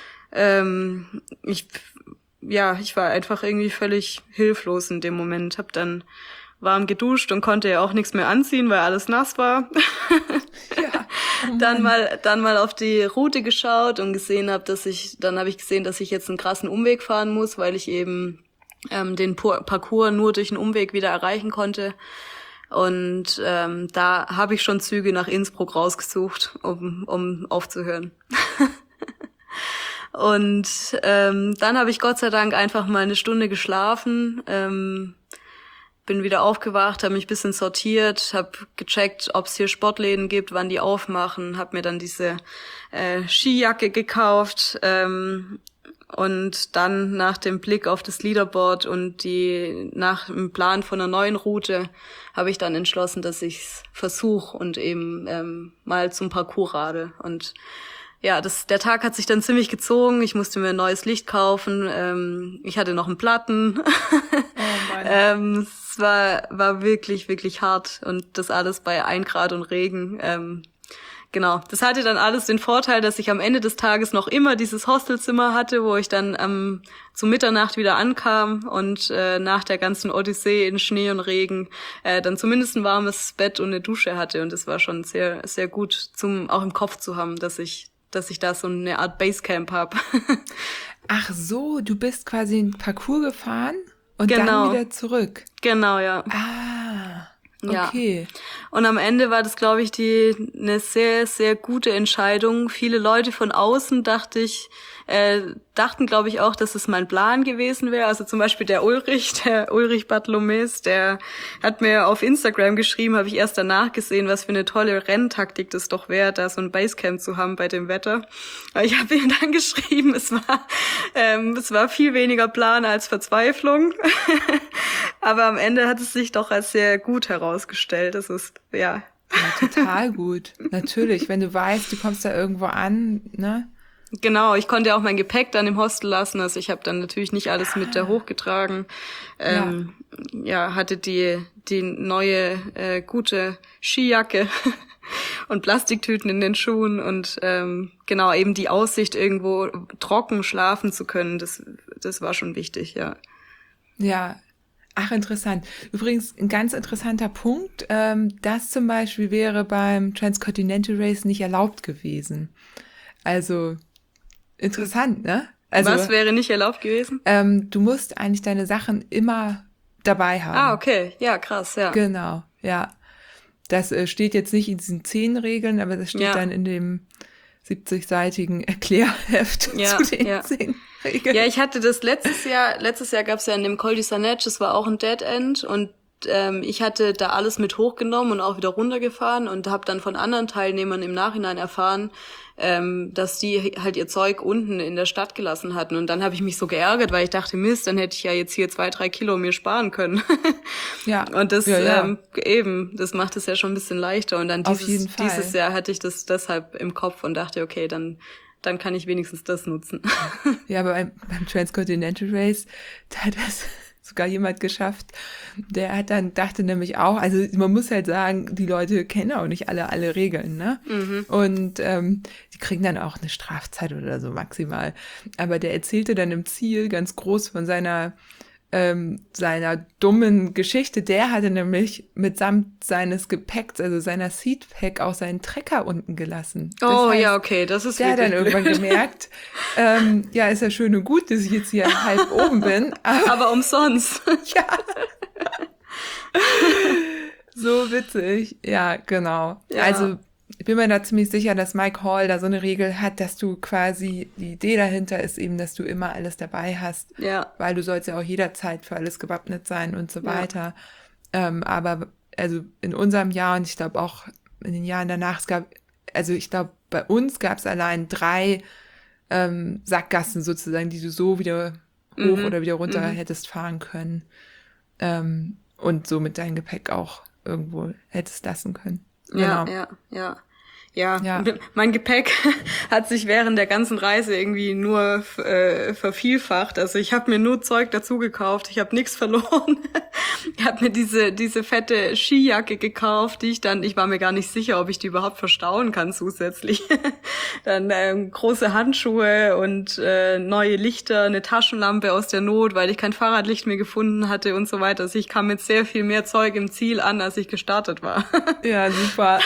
[SPEAKER 3] Ich war einfach irgendwie völlig hilflos in dem Moment. Hab dann warm geduscht und konnte ja auch nichts mehr anziehen, weil alles nass war.
[SPEAKER 2] Ja, oh
[SPEAKER 3] dann mal auf die Route geschaut und dann habe ich gesehen, dass ich jetzt einen krassen Umweg fahren muss, weil ich eben den Parcours nur durch einen Umweg wieder erreichen konnte. Und da habe ich schon Züge nach Innsbruck rausgesucht, um aufzuhören. Und dann habe ich Gott sei Dank einfach mal eine Stunde geschlafen, bin wieder aufgewacht, habe mich ein bisschen sortiert, habe gecheckt, ob es hier Sportläden gibt, wann die aufmachen, habe mir dann diese Skijacke gekauft und dann nach dem Blick auf das Leaderboard und nach dem Plan von einer neuen Route habe ich dann entschlossen, dass ich's versuche und eben mal zum Parcours radel. Und ja, der Tag hat sich dann ziemlich gezogen. Ich musste mir ein neues Licht kaufen. Ich hatte noch einen Platten.
[SPEAKER 2] Oh Mann.
[SPEAKER 3] Es war wirklich, wirklich hart. Und das alles bei 1 Grad und Regen. Genau. Das hatte dann alles den Vorteil, dass ich am Ende des Tages noch immer dieses Hostelzimmer hatte, wo ich dann zu Mitternacht wieder ankam und nach der ganzen Odyssee in Schnee und Regen dann zumindest ein warmes Bett und eine Dusche hatte. Und das war schon sehr, sehr gut, auch im Kopf zu haben, dass ich da so eine Art Basecamp habe.
[SPEAKER 2] Ach so, du bist quasi einen Parcours gefahren und
[SPEAKER 3] Genau.
[SPEAKER 2] dann wieder zurück.
[SPEAKER 3] Genau, ja.
[SPEAKER 2] Ah,
[SPEAKER 3] Ja.
[SPEAKER 2] okay.
[SPEAKER 3] Und am Ende war das, glaube ich, eine sehr, sehr gute Entscheidung. Viele Leute von außen, dachten, glaube ich, auch, dass es mein Plan gewesen wäre. Also zum Beispiel der Ulrich Bartholomäus, der hat mir auf Instagram geschrieben, habe ich erst danach gesehen, was für eine tolle Renntaktik das doch wäre, da so ein Basecamp zu haben bei dem Wetter. Aber ich habe ihm dann geschrieben, es war viel weniger Plan als Verzweiflung. Aber am Ende hat es sich doch als sehr gut herausgestellt. Es ist, ja,
[SPEAKER 2] Ja, total gut. Natürlich, wenn du weißt, du kommst da irgendwo an, ne?
[SPEAKER 3] Genau, ich konnte auch mein Gepäck dann im Hostel lassen, also ich habe dann natürlich nicht alles mit da hochgetragen. Hatte die neue gute Skijacke und Plastiktüten in den Schuhen und genau, eben die Aussicht, irgendwo trocken schlafen zu können, das war schon wichtig, ja.
[SPEAKER 2] Ja, ach, interessant. Übrigens, ein ganz interessanter Punkt, das zum Beispiel wäre beim Transcontinental Race nicht erlaubt gewesen. Also, interessant, ne? Also,
[SPEAKER 3] Was wäre nicht erlaubt gewesen?
[SPEAKER 2] du musst eigentlich deine Sachen immer dabei haben.
[SPEAKER 3] Ah, okay. Ja, krass, ja.
[SPEAKER 2] Genau, ja. Das steht jetzt nicht in diesen 10 Regeln, aber das steht dann in dem 70-seitigen Erklärheft zu den 10 Regeln.
[SPEAKER 3] Ja, ich hatte das letztes Jahr gab es ja in dem Col du Sanetsch, das war auch ein Dead End und ich hatte da alles mit hochgenommen und auch wieder runtergefahren und habe dann von anderen Teilnehmern im Nachhinein erfahren, dass die halt ihr Zeug unten in der Stadt gelassen hatten. Und dann habe ich mich so geärgert, weil ich dachte, Mist, dann hätte ich ja jetzt hier 2-3 Kilo mir sparen können.
[SPEAKER 2] Ja.
[SPEAKER 3] Und das das macht es ja schon ein bisschen leichter. Und dann dieses Jahr hatte ich das deshalb im Kopf und dachte, okay, dann kann ich wenigstens das nutzen.
[SPEAKER 2] Ja, aber beim Transcontinental Race, da hat das sogar jemand geschafft, der dachte nämlich auch, also man muss halt sagen, die Leute kennen auch nicht alle Regeln, ne? Mhm. Und die kriegen dann auch eine Strafzeit oder so maximal. Aber der erzählte dann im Ziel ganz groß von seiner dummen Geschichte. Der hatte nämlich mitsamt seines Gepäcks, also seiner Seatpack, auch seinen Trecker unten gelassen.
[SPEAKER 3] Das heißt, ja, okay, das ist
[SPEAKER 2] der
[SPEAKER 3] wirklich
[SPEAKER 2] hat dann irgendwann gemerkt, ja, ist ja schön und gut, dass ich jetzt hier halb oben bin.
[SPEAKER 3] Aber umsonst.
[SPEAKER 2] Ja. So witzig. Ja, genau. Ja. Also ich bin mir da ziemlich sicher, dass Mike Hall da so eine Regel hat, dass du quasi, die Idee dahinter ist eben, dass du immer alles dabei hast. Ja. Weil du sollst ja auch jederzeit für alles gewappnet sein und so weiter. Aber also in unserem Jahr und ich glaube auch in den Jahren danach, ich glaube, bei uns gab es allein 3 Sackgassen sozusagen, die du so wieder hoch oder wieder runter hättest fahren können. Und so mit deinem Gepäck auch irgendwo hättest lassen können.
[SPEAKER 3] Ja, genau. Ja, mein Gepäck hat sich während der ganzen Reise irgendwie nur vervielfacht. Also ich habe mir nur Zeug dazu gekauft, ich habe nichts verloren. Ich habe mir diese fette Skijacke gekauft, ich war mir gar nicht sicher, ob ich die überhaupt verstauen kann zusätzlich. Dann große Handschuhe und neue Lichter, eine Taschenlampe aus der Not, weil ich kein Fahrradlicht mehr gefunden hatte und so weiter. Also ich kam mit sehr viel mehr Zeug im Ziel an, als ich gestartet war.
[SPEAKER 2] Ja, super.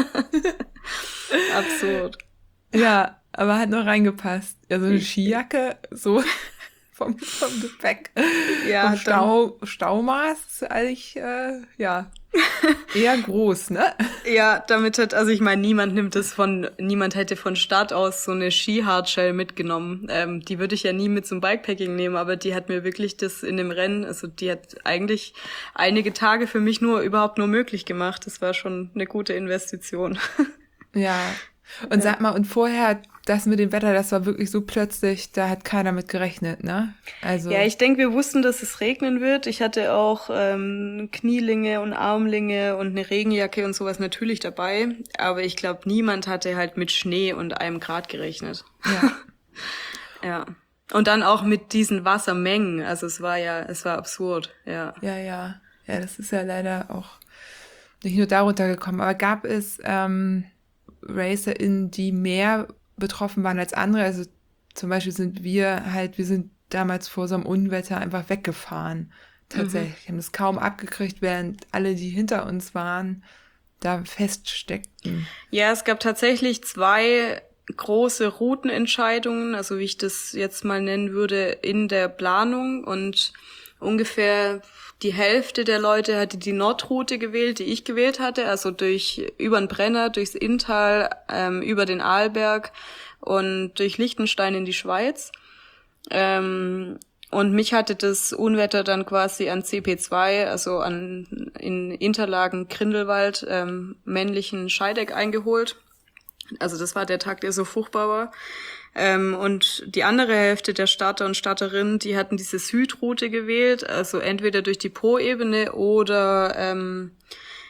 [SPEAKER 3] Absurd.
[SPEAKER 2] Ja, aber hat noch reingepasst. Ja, so eine Skijacke, so vom Gepäck.
[SPEAKER 3] Ja,
[SPEAKER 2] Staumaß ist eigentlich, eher groß, ne?
[SPEAKER 3] Ja, also ich meine, niemand hätte von Start aus so eine Ski-Hardshell mitgenommen. Die würde ich ja nie mit zum Bikepacking nehmen, aber die hat mir wirklich das in dem Rennen, also die hat eigentlich einige Tage für mich überhaupt nur möglich gemacht. Das war schon eine gute Investition.
[SPEAKER 2] Ja. Und sag mal, und vorher, das mit dem Wetter, das war wirklich so plötzlich, da hat keiner mit gerechnet, ne? Also.
[SPEAKER 3] Ja, ich denke, wir wussten, dass es regnen wird. Ich hatte auch Knielinge und Armlinge und eine Regenjacke und sowas natürlich dabei. Aber ich glaube, niemand hatte halt mit Schnee und 1 Grad gerechnet.
[SPEAKER 2] Ja.
[SPEAKER 3] Ja. Und dann auch mit diesen Wassermengen. Also es war absurd, ja.
[SPEAKER 2] Ja. Ja, das ist ja leider auch nicht nur darunter gekommen. Aber gab es RacerInnen, die mehr betroffen waren als andere? Also zum Beispiel wir sind damals vor so einem Unwetter einfach weggefahren. Tatsächlich. Haben das kaum abgekriegt, während alle, die hinter uns waren, da feststeckten.
[SPEAKER 3] Ja, es gab tatsächlich 2 große Routenentscheidungen, also wie ich das jetzt mal nennen würde, in der Planung, und ungefähr die Hälfte der Leute hatte die Nordroute gewählt, die ich gewählt hatte, also über den Brenner, durchs Inntal, über den Arlberg und durch Liechtenstein in die Schweiz. Und mich hatte das Unwetter dann quasi an CP2, also in Interlaken, Grindelwald, männlichen Scheideck eingeholt. Also das war der Tag, der so furchtbar war. Und die andere Hälfte der Starter und Starterinnen, die hatten diese Südroute gewählt, also entweder durch die Po-Ebene oder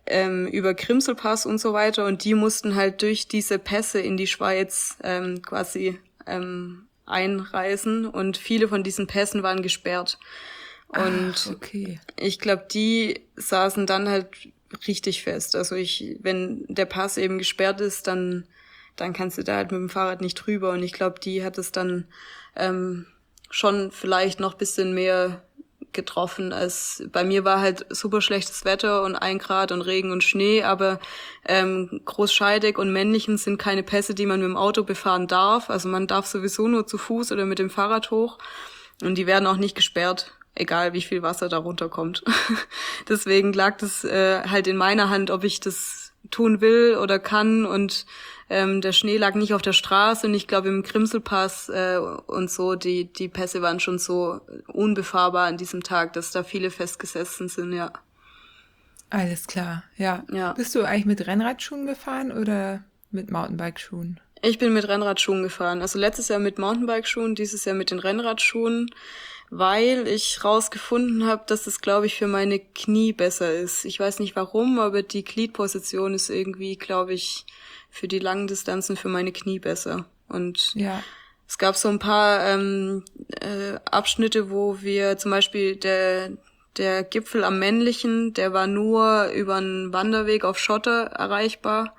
[SPEAKER 3] über Grimselpass und so weiter und die mussten halt durch diese Pässe in die Schweiz quasi einreisen und viele von diesen Pässen waren gesperrt. Und
[SPEAKER 2] okay.
[SPEAKER 3] Ich glaube, die saßen dann halt richtig fest. Also wenn der Pass eben gesperrt ist, dann kannst du da halt mit dem Fahrrad nicht drüber. Und ich glaube, die hat es dann schon vielleicht noch ein bisschen mehr getroffen, als bei mir war halt super schlechtes Wetter und 1 Grad und Regen und Schnee, aber Großscheideck und Männlichen sind keine Pässe, die man mit dem Auto befahren darf. Also man darf sowieso nur zu Fuß oder mit dem Fahrrad hoch und die werden auch nicht gesperrt, egal wie viel Wasser da runterkommt. Deswegen lag das halt in meiner Hand, ob ich das tun will oder kann und der Schnee lag nicht auf der Straße und ich glaube im Grimselpass und so, die Pässe waren schon so unbefahrbar an diesem Tag, dass da viele festgesessen sind, ja.
[SPEAKER 2] Alles klar, ja. Bist du eigentlich mit Rennradschuhen gefahren oder mit Mountainbike-Schuhen?
[SPEAKER 3] Ich bin mit Rennradschuhen gefahren. Also letztes Jahr mit Mountainbike-Schuhen, dieses Jahr mit den Rennradschuhen, weil ich rausgefunden habe, dass das, glaube ich, für meine Knie besser ist. Ich weiß nicht warum, aber die Gliedposition ist irgendwie, glaube ich, für die langen Distanzen für meine Knie besser. Und es gab so ein paar Abschnitte, wo wir zum Beispiel der Gipfel am Männlichen, der war nur über einen Wanderweg auf Schotter erreichbar.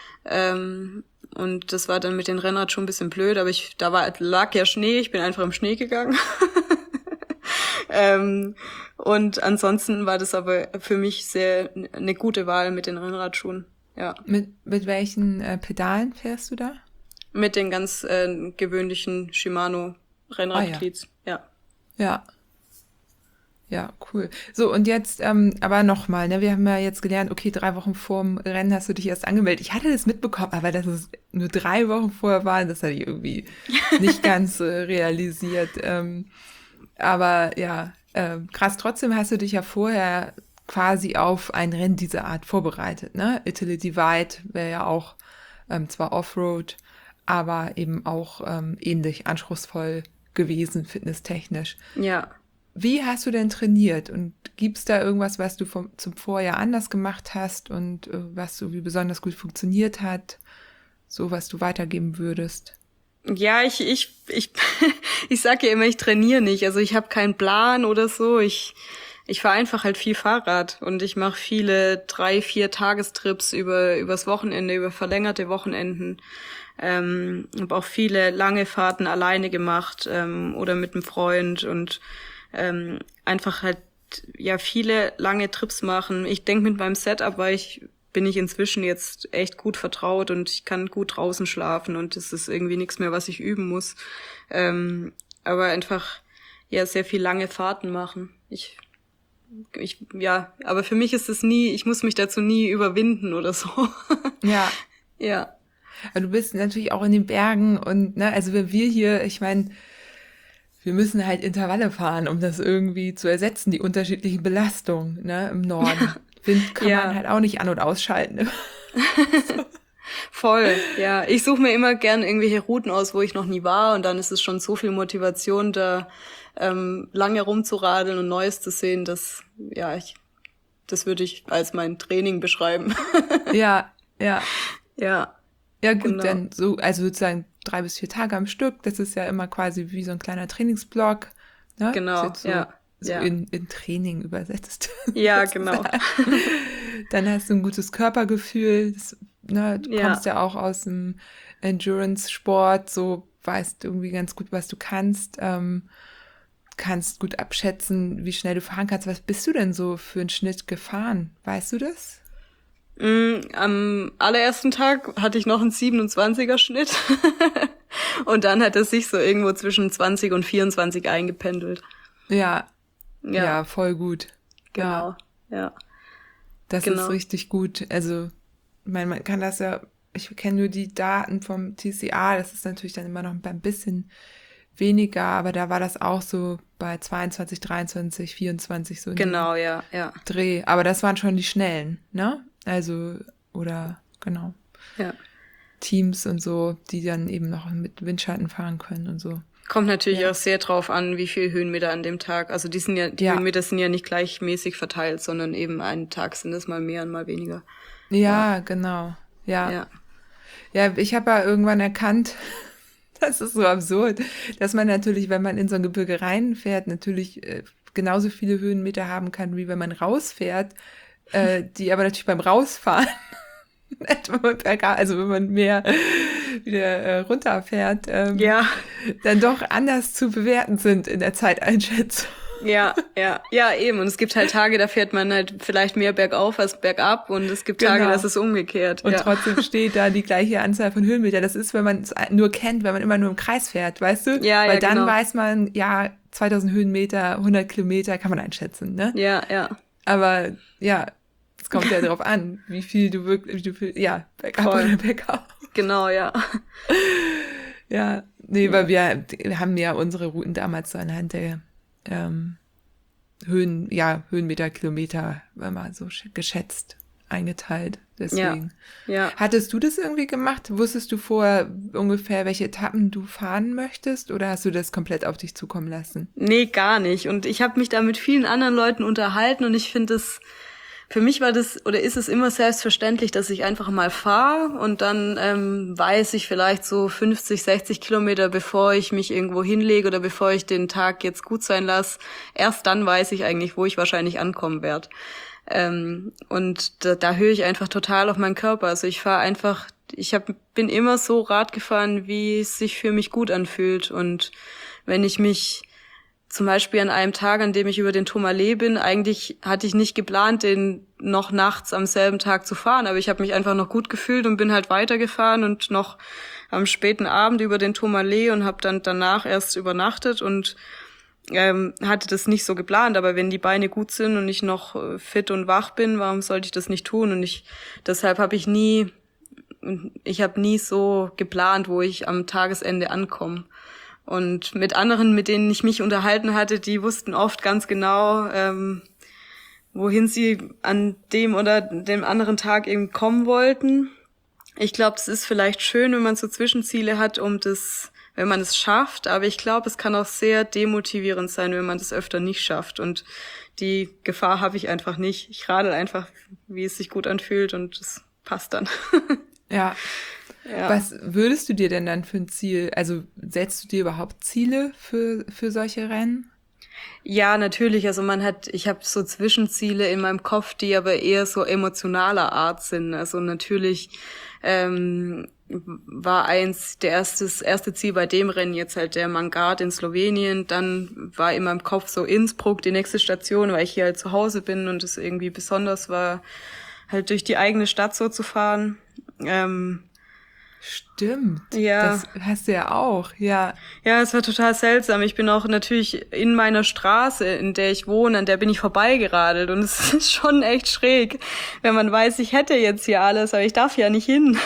[SPEAKER 3] Und das war dann mit den Rennrad schon ein bisschen blöd, aber lag ja Schnee, ich bin einfach im Schnee gegangen. Und ansonsten war das aber für mich sehr eine gute Wahl mit den Rennradschuhen. Ja.
[SPEAKER 2] Mit welchen Pedalen fährst du da?
[SPEAKER 3] Mit den ganz gewöhnlichen Shimano Rennradglieds, ja.
[SPEAKER 2] Ja, cool. So, und jetzt aber nochmal, ne? Wir haben ja jetzt gelernt, okay, 3 Wochen vorm Rennen hast du dich erst angemeldet. Ich hatte das mitbekommen, aber dass es nur 3 Wochen vorher waren, das hatte ich irgendwie nicht ganz realisiert. Aber ja, krass, trotzdem hast du dich ja vorher quasi auf ein Rennen dieser Art vorbereitet, ne? Italy Divide wäre ja auch zwar Offroad, aber eben auch ähnlich anspruchsvoll gewesen, fitnesstechnisch.
[SPEAKER 3] Ja.
[SPEAKER 2] Wie hast du denn trainiert? Und gibt's da irgendwas, was du zum Vorjahr anders gemacht hast und was so wie besonders gut funktioniert hat? So, was du weitergeben würdest?
[SPEAKER 3] Ja, ich sage ja immer, ich trainiere nicht. Also ich habe keinen Plan oder so. Ich fahre einfach halt viel Fahrrad und ich mache viele 3-4 Tagestrips übers Wochenende, über verlängerte Wochenenden. Habe auch viele lange Fahrten alleine gemacht oder mit einem Freund und einfach halt ja viele lange Trips machen. Ich denke mit meinem Setup, bin ich inzwischen jetzt echt gut vertraut und ich kann gut draußen schlafen und es ist irgendwie nichts mehr, was ich üben muss. Aber einfach ja sehr viel lange Fahrten machen. Aber für mich ist es ich muss mich dazu nie überwinden oder so.
[SPEAKER 2] Ja.
[SPEAKER 3] Ja.
[SPEAKER 2] Aber du bist natürlich auch in den Bergen und, ne, also wenn wir hier, ich meine, wir müssen halt Intervalle fahren, um das irgendwie zu ersetzen, die unterschiedlichen Belastungen, ne, im Norden. Wind kann man halt auch nicht an- und ausschalten.
[SPEAKER 3] So. Voll, ja. Ich suche mir immer gern irgendwelche Routen aus, wo ich noch nie war und dann ist es schon so viel Motivation, da lange rumzuradeln und Neues zu sehen, das würde ich als mein Training beschreiben.
[SPEAKER 2] Ja. Ja, gut,
[SPEAKER 3] genau.
[SPEAKER 2] Dann so, also sozusagen 3 bis 4 Tage am Stück, das ist ja immer quasi wie so ein kleiner Trainingsblock, ne?
[SPEAKER 3] Genau,
[SPEAKER 2] so in Training übersetzt.
[SPEAKER 3] Ja, genau.
[SPEAKER 2] Dann hast du ein gutes Körpergefühl, du kommst ja auch aus dem Endurance-Sport, so weißt irgendwie ganz gut, was du kannst, kannst gut abschätzen, wie schnell du fahren kannst. Was bist du denn so für einen Schnitt gefahren? Weißt du das?
[SPEAKER 3] Am allerersten Tag hatte ich noch einen 27er Schnitt und dann hat es sich so irgendwo zwischen 20 und 24 eingependelt.
[SPEAKER 2] Ja, voll gut.
[SPEAKER 3] Genau, ja.
[SPEAKER 2] Das ist richtig gut. Also, ich meine, man kann das ja, ich kenne nur die Daten vom TCA, das ist natürlich dann immer noch ein bisschen weniger, aber da war das auch so bei 22, 23, 24 so.
[SPEAKER 3] Genau, ja.
[SPEAKER 2] Dreh. Aber das waren schon die Schnellen, ne? Also, oder, genau.
[SPEAKER 3] Ja.
[SPEAKER 2] Teams und so, die dann eben noch mit Windschatten fahren können und so.
[SPEAKER 3] Kommt natürlich auch sehr drauf an, wie viel Höhenmeter an dem Tag. Also die Höhenmeter sind ja nicht gleichmäßig verteilt, sondern eben einen Tag sind es mal mehr und mal weniger.
[SPEAKER 2] Ja, genau. Ja, ich habe ja irgendwann erkannt, das ist so absurd, dass man natürlich, wenn man in so ein Gebirge reinfährt, natürlich genauso viele Höhenmeter haben kann, wie wenn man rausfährt, die aber natürlich beim Rausfahren also wenn man mehr wieder runterfährt, dann doch anders zu bewerten sind in der Zeiteinschätzung.
[SPEAKER 3] Ja, eben. Und es gibt halt Tage, da fährt man halt vielleicht mehr bergauf als bergab und es gibt Tage, das ist umgekehrt.
[SPEAKER 2] Und trotzdem steht da die gleiche Anzahl von Höhenmeter. Das ist, wenn man es nur kennt, wenn man immer nur im Kreis fährt, weißt du?
[SPEAKER 3] Ja,
[SPEAKER 2] weil dann weiß man, 2000 Höhenmeter, 100 Kilometer kann man einschätzen, ne?
[SPEAKER 3] Ja.
[SPEAKER 2] Aber es kommt ja darauf an, wie viel du wirklich, bergab oder bergauf.
[SPEAKER 3] Genau, ja.
[SPEAKER 2] Ja, weil wir haben ja unsere Routen damals so anhand der Höhenmeter, Kilometer, mal so geschätzt eingeteilt. Deswegen.
[SPEAKER 3] Ja.
[SPEAKER 2] Hattest du das irgendwie gemacht? Wusstest du vorher ungefähr, welche Etappen du fahren möchtest, oder hast du das komplett auf dich zukommen lassen?
[SPEAKER 3] Nee, gar nicht. Und ich habe mich da mit vielen anderen Leuten unterhalten und ich finde es, für mich war das oder ist es immer selbstverständlich, dass ich einfach mal fahre und dann weiß ich vielleicht so 50, 60 Kilometer, bevor ich mich irgendwo hinlege oder bevor ich den Tag jetzt gut sein lasse. Erst dann weiß ich eigentlich, wo ich wahrscheinlich ankommen werde. Und da höre ich einfach total auf meinen Körper. Also ich fahre einfach, bin immer so Rad gefahren, wie es sich für mich gut anfühlt. Und wenn ich mich zum Beispiel an einem Tag, an dem ich über den Tourmalet bin, eigentlich hatte ich nicht geplant, den noch nachts am selben Tag zu fahren, aber ich habe mich einfach noch gut gefühlt und bin halt weitergefahren und noch am späten Abend über den Tourmalet und habe dann danach erst übernachtet und hatte das nicht so geplant, aber wenn die Beine gut sind und ich noch fit und wach bin, warum sollte ich das nicht tun? Und deshalb habe ich nie so geplant, wo ich am Tagesende ankomme. Und mit anderen, mit denen ich mich unterhalten hatte, die wussten oft ganz genau, wohin sie an dem oder dem anderen Tag eben kommen wollten. Ich glaube, es ist vielleicht schön, wenn man so Zwischenziele hat, wenn man es schafft. Aber ich glaube, es kann auch sehr demotivierend sein, wenn man das öfter nicht schafft. Und die Gefahr habe ich einfach nicht. Ich radel einfach, wie es sich gut anfühlt und es passt dann.
[SPEAKER 2] Ja. Was würdest du dir denn dann für ein Ziel, also setzt du dir überhaupt Ziele für solche Rennen?
[SPEAKER 3] Ja, natürlich. Also ich habe so Zwischenziele in meinem Kopf, die aber eher so emotionaler Art sind. Also natürlich war das erste Ziel bei dem Rennen jetzt halt der Mangard in Slowenien. Dann war in meinem Kopf so Innsbruck die nächste Station, weil ich hier halt zu Hause bin und es irgendwie besonders war, halt durch die eigene Stadt so zu fahren.
[SPEAKER 2] Stimmt,
[SPEAKER 3] ja.
[SPEAKER 2] Das hast du ja auch, ja.
[SPEAKER 3] Ja, es war total seltsam. Ich bin auch natürlich in meiner Straße, in der ich wohne, an der bin ich vorbeigeradelt und es ist schon echt schräg, wenn man weiß, ich hätte jetzt hier alles, aber ich darf ja nicht hin.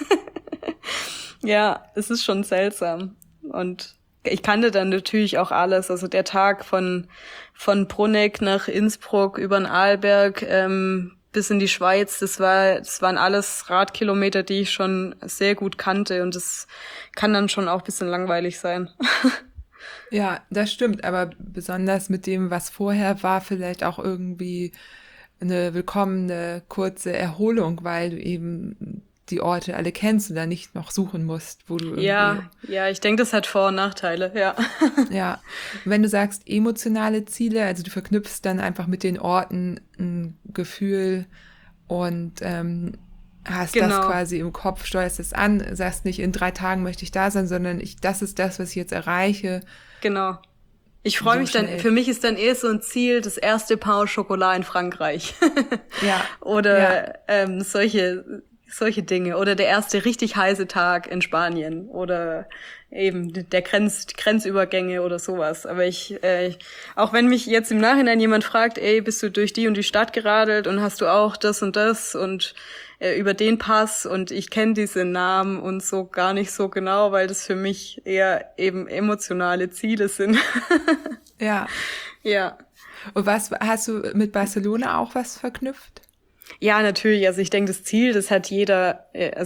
[SPEAKER 3] Ja, es ist schon seltsam. Und ich kannte dann natürlich auch alles, also der Tag von Bruneck nach Innsbruck über den Arlberg, bis in die Schweiz, das waren alles Radkilometer, die ich schon sehr gut kannte und das kann dann schon auch ein bisschen langweilig sein.
[SPEAKER 2] Ja, das stimmt, aber besonders mit dem, was vorher war, vielleicht auch irgendwie eine willkommene kurze Erholung, weil du eben die Orte alle kennst und da nicht noch suchen musst, wo du irgendwie...
[SPEAKER 3] Ja, ich denke, das hat Vor- und Nachteile, ja.
[SPEAKER 2] Ja, wenn du sagst emotionale Ziele, also du verknüpfst dann einfach mit den Orten ein Gefühl und hast das quasi im Kopf, steuerst es an, sagst nicht, in 3 Tagen möchte ich da sein, sondern das ist das, was ich jetzt erreiche.
[SPEAKER 3] Genau. Ich freue mich dann, für mich ist dann eher so ein Ziel, das erste Pain au Chocolat in Frankreich.
[SPEAKER 2] Ja.
[SPEAKER 3] Oder solche Dinge. Oder der erste richtig heiße Tag in Spanien. Oder eben der Grenzübergänge oder sowas. Aber auch wenn mich jetzt im Nachhinein jemand fragt, bist du durch die und die Stadt geradelt und hast du auch das und das und über den Pass und ich kenne diese Namen und so gar nicht so genau, weil das für mich eher eben emotionale Ziele sind.
[SPEAKER 2] Ja.
[SPEAKER 3] Ja.
[SPEAKER 2] Und was hast du mit Barcelona auch was verknüpft?
[SPEAKER 3] Ja, natürlich. Also ich denke, das Ziel, das hat jeder,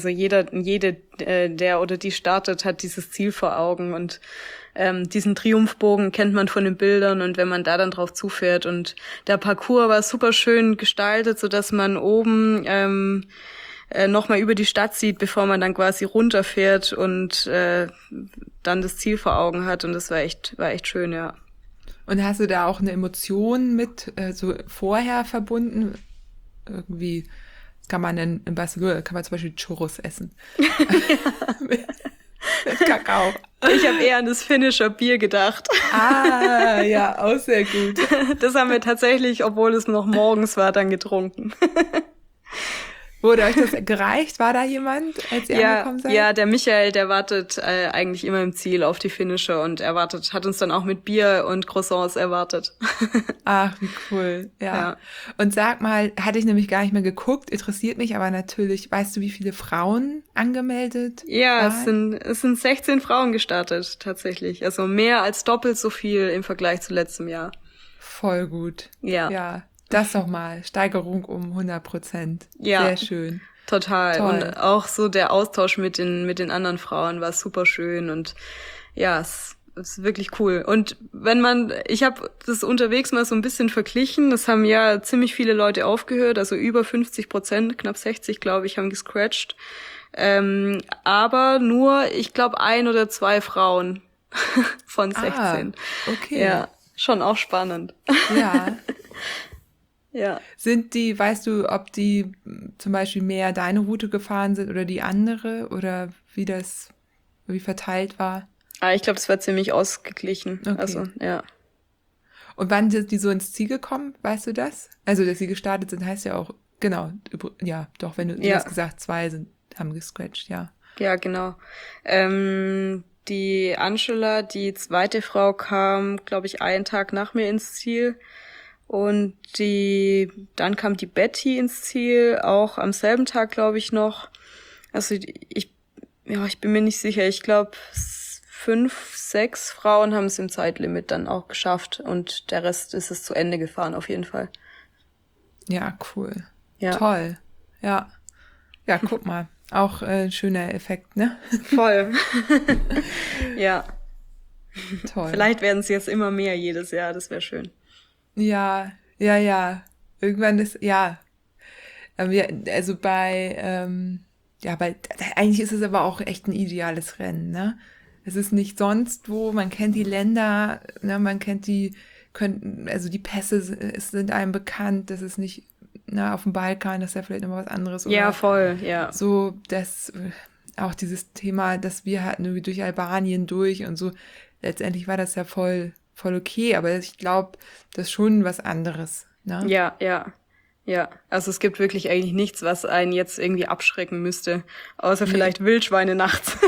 [SPEAKER 3] der oder die startet, hat dieses Ziel vor Augen und diesen Triumphbogen kennt man von den Bildern und wenn man da dann drauf zufährt und der Parcours war super schön gestaltet, so dass man oben nochmal über die Stadt sieht, bevor man dann quasi runterfährt und dann das Ziel vor Augen hat und das war echt schön, ja.
[SPEAKER 2] Und hast du da auch eine Emotion mit so vorher verbunden? Irgendwie kann man in Barcelona, kann man zum Beispiel Churros essen. mit Kakao.
[SPEAKER 3] Ich habe eher an das Finisher Bier gedacht.
[SPEAKER 2] Ah, ja, auch sehr gut.
[SPEAKER 3] Das haben wir tatsächlich, obwohl es noch morgens war, dann getrunken.
[SPEAKER 2] Wurde euch das gereicht? War da jemand, als ihr angekommen seid?
[SPEAKER 3] Ja, der Michael, der wartet eigentlich immer im Ziel auf die Finisher und hat uns dann auch mit Bier und Croissants erwartet.
[SPEAKER 2] Ach, wie cool. Ja. Und sag mal, hatte ich nämlich gar nicht mehr geguckt, interessiert mich aber natürlich, weißt du, wie viele Frauen angemeldet
[SPEAKER 3] waren? Es sind 16 Frauen gestartet, tatsächlich. Also mehr als doppelt so viel im Vergleich zu letztem Jahr.
[SPEAKER 2] Voll gut.
[SPEAKER 3] Ja.
[SPEAKER 2] Das doch mal. Steigerung um 100%.
[SPEAKER 3] Ja.
[SPEAKER 2] Sehr schön.
[SPEAKER 3] Total. Und auch so der Austausch mit den anderen Frauen war super schön und ja, es ist wirklich cool. Und ich habe das unterwegs mal so ein bisschen verglichen, das haben ja ziemlich viele Leute aufgehört, also über 50%, knapp 60, glaube ich, haben gescratcht. Aber nur, ich glaube, 1 oder 2 Frauen von 16.
[SPEAKER 2] Okay.
[SPEAKER 3] Ja, schon auch spannend.
[SPEAKER 2] Ja.
[SPEAKER 3] Ja.
[SPEAKER 2] Weißt du, ob die zum Beispiel mehr deine Route gefahren sind oder die andere oder wie verteilt war?
[SPEAKER 3] Ich glaube, das war ziemlich ausgeglichen.
[SPEAKER 2] Okay.
[SPEAKER 3] Also, ja.
[SPEAKER 2] Und wann sind die so ins Ziel gekommen, weißt du das? Also, dass sie gestartet sind, heißt ja auch, genau, ja, doch, wenn du hast gesagt, 2 haben gescratcht, ja.
[SPEAKER 3] Ja, genau. Die Angela, die zweite Frau, kam, glaube ich, einen Tag nach mir ins Ziel. Und dann kam die Betty ins Ziel, auch am selben Tag, glaube ich, noch. Also ich bin mir nicht sicher. Ich glaube, 5, 6 Frauen haben es im Zeitlimit dann auch geschafft und der Rest ist es zu Ende gefahren, auf jeden Fall.
[SPEAKER 2] Ja, cool.
[SPEAKER 3] Ja.
[SPEAKER 2] Toll. Ja. Ja, guck mal. Auch ein schöner Effekt, ne?
[SPEAKER 3] Voll. Ja.
[SPEAKER 2] Toll.
[SPEAKER 3] Vielleicht werden es jetzt immer mehr jedes Jahr, das wäre schön.
[SPEAKER 2] Ja. Irgendwann ist, ja. Also eigentlich ist es aber auch echt ein ideales Rennen, ne? Es ist nicht sonst wo, man kennt die Länder, ne, man kennt die Pässe sind einem bekannt, das ist nicht, auf dem Balkan, das ist ja vielleicht nochmal was anderes. Oder
[SPEAKER 3] ja, voll, ja.
[SPEAKER 2] So, auch dieses Thema, das wir hatten, irgendwie durch Albanien durch und so, letztendlich war das ja voll okay, aber ich glaube, das ist schon was anderes, ne?
[SPEAKER 3] Ja, also es gibt wirklich eigentlich nichts, was einen jetzt irgendwie abschrecken müsste, außer vielleicht Wildschweine nachts.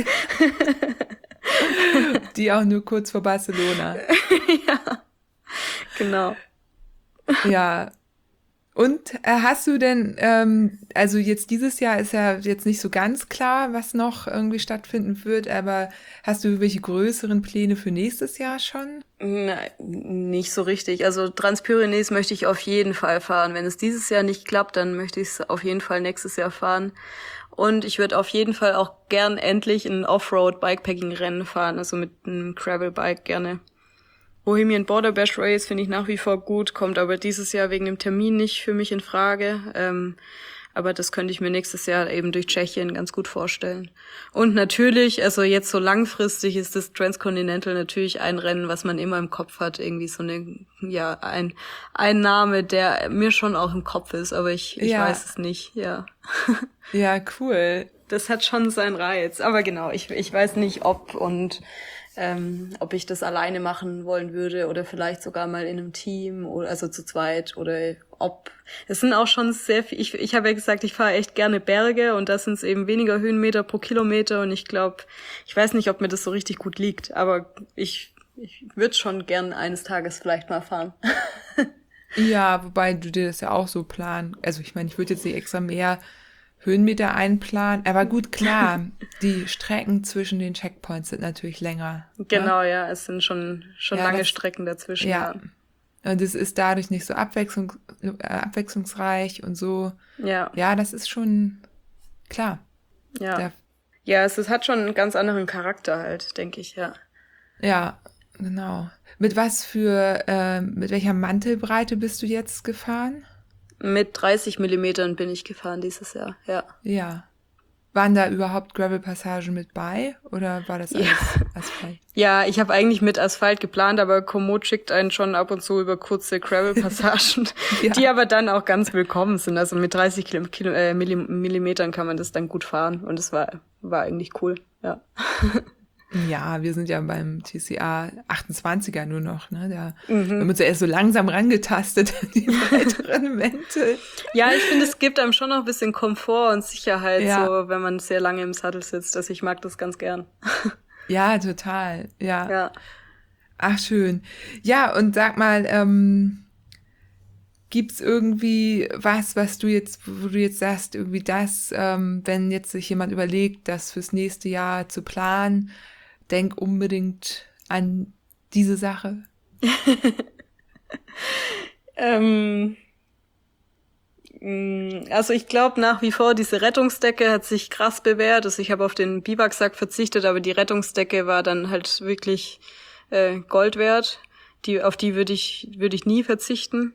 [SPEAKER 2] Die auch nur kurz vor Barcelona.
[SPEAKER 3] Ja, genau.
[SPEAKER 2] Ja. Und hast du denn, also jetzt dieses Jahr ist ja jetzt nicht so ganz klar, was noch irgendwie stattfinden wird, aber hast du irgendwelche größeren Pläne für nächstes Jahr schon?
[SPEAKER 3] Nein, nicht so richtig. Also Transpyrenees möchte ich auf jeden Fall fahren. Wenn es dieses Jahr nicht klappt, dann möchte ich es auf jeden Fall nächstes Jahr fahren. Und ich würde auf jeden Fall auch gern endlich ein Offroad-Bikepacking-Rennen fahren, also mit einem Gravel-Bike gerne. Bohemian Border Bash Race finde ich nach wie vor gut, kommt aber dieses Jahr wegen dem Termin nicht für mich in Frage. Aber das könnte ich mir nächstes Jahr eben durch Tschechien ganz gut vorstellen. Und natürlich, also jetzt so langfristig ist das Transcontinental natürlich ein Rennen, was man immer im Kopf hat. Irgendwie so ein Name, der mir schon auch im Kopf ist, aber ich weiß es nicht, ja.
[SPEAKER 2] Ja, cool.
[SPEAKER 3] Das hat schon seinen Reiz. Aber genau, ich weiß nicht, ob ich das alleine machen wollen würde oder vielleicht sogar mal in einem Team oder also zu zweit oder es sind auch schon sehr viel, ich habe ja gesagt, ich fahre echt gerne Berge und da sind es eben weniger Höhenmeter pro Kilometer und ich glaube, ich weiß nicht, ob mir das so richtig gut liegt, aber ich würde schon gern eines Tages vielleicht mal fahren.
[SPEAKER 2] Ja, wobei du dir das ja auch so planen, also ich meine, ich würde jetzt nicht extra mehr Höhenmeter einplanen, aber gut, klar, die Strecken zwischen den Checkpoints sind natürlich länger.
[SPEAKER 3] Genau, ja, es sind schon lange Strecken dazwischen.
[SPEAKER 2] Ja, Und es ist dadurch nicht so abwechslungsreich und so.
[SPEAKER 3] Ja.
[SPEAKER 2] Ja, das ist schon klar.
[SPEAKER 3] Ja. Ja, es hat schon einen ganz anderen Charakter halt, denke ich, ja.
[SPEAKER 2] Ja, genau. Mit welcher Mantelbreite bist du jetzt gefahren?
[SPEAKER 3] Mit 30 Millimetern bin ich gefahren dieses Jahr, ja.
[SPEAKER 2] Ja. Waren da überhaupt Gravel-Passagen mit bei oder war das alles Asphalt?
[SPEAKER 3] Ja, ich habe eigentlich mit Asphalt geplant, aber Komoot schickt einen schon ab und zu über kurze Gravel-Passagen, die aber dann auch ganz willkommen sind. Also mit 30 Millimetern kann man das dann gut fahren und es war eigentlich cool, ja.
[SPEAKER 2] Ja, wir sind ja beim TCA 28er nur noch, ne? Wir haben uns ja erst so langsam rangetastet an die weiteren Mäntel.
[SPEAKER 3] Ja, ich finde, es gibt einem schon noch ein bisschen Komfort und Sicherheit, so wenn man sehr lange im Sattel sitzt. Also ich mag das ganz gern.
[SPEAKER 2] Ja, total, ja. Ach, schön. Ja, und sag mal, gibt's irgendwie was wo du jetzt sagst, irgendwie das, wenn jetzt sich jemand überlegt, das fürs nächste Jahr zu planen, denk unbedingt an diese Sache?
[SPEAKER 3] Also ich glaube nach wie vor, diese Rettungsdecke hat sich krass bewährt. Also ich habe auf den Biwaksack verzichtet, aber die Rettungsdecke war dann halt wirklich Gold wert. Auf die würde ich nie verzichten.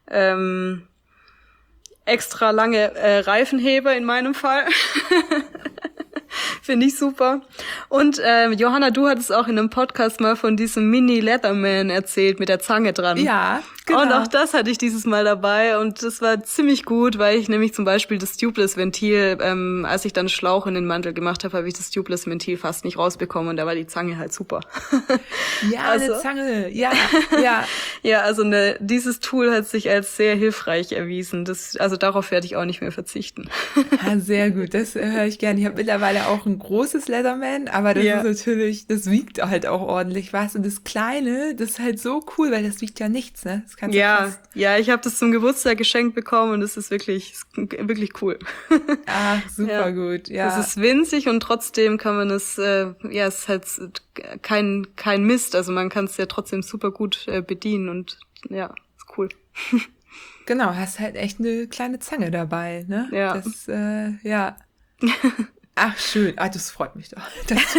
[SPEAKER 3] Extra lange Reifenheber in meinem Fall. Finde ich super. Und Johanna, du hattest auch in einem Podcast mal von diesem Mini Leatherman erzählt mit der Zange dran.
[SPEAKER 2] Ja, genau.
[SPEAKER 3] Und auch das hatte ich dieses Mal dabei und das war ziemlich gut, weil ich nämlich zum Beispiel das Tubeless-Ventil, als ich dann Schlauch in den Mantel gemacht habe, habe ich das Tubeless-Ventil fast nicht rausbekommen und da war die Zange halt super.
[SPEAKER 2] Ja, also, eine Zange, ja.
[SPEAKER 3] Ja, also dieses Tool hat sich als sehr hilfreich erwiesen. Also darauf werde ich auch nicht mehr verzichten.
[SPEAKER 2] Ja, sehr gut, das höre ich gerne. Ich habe mittlerweile auch ein großes Leatherman, aber das ist natürlich, das wiegt halt auch ordentlich was. Und das Kleine, das ist halt so cool, weil das wiegt ja nichts, ne? Das kannst du
[SPEAKER 3] ich habe das zum Geburtstag geschenkt bekommen und es ist wirklich cool.
[SPEAKER 2] Ach, super gut, ja.
[SPEAKER 3] Es ist winzig und trotzdem kann man es, es ist halt kein Mist, also man kann es ja trotzdem super gut bedienen und ja, ist cool.
[SPEAKER 2] Genau, hast halt echt eine kleine Zange dabei, ne?
[SPEAKER 3] Ja.
[SPEAKER 2] Das, Ach, schön. Das freut mich doch.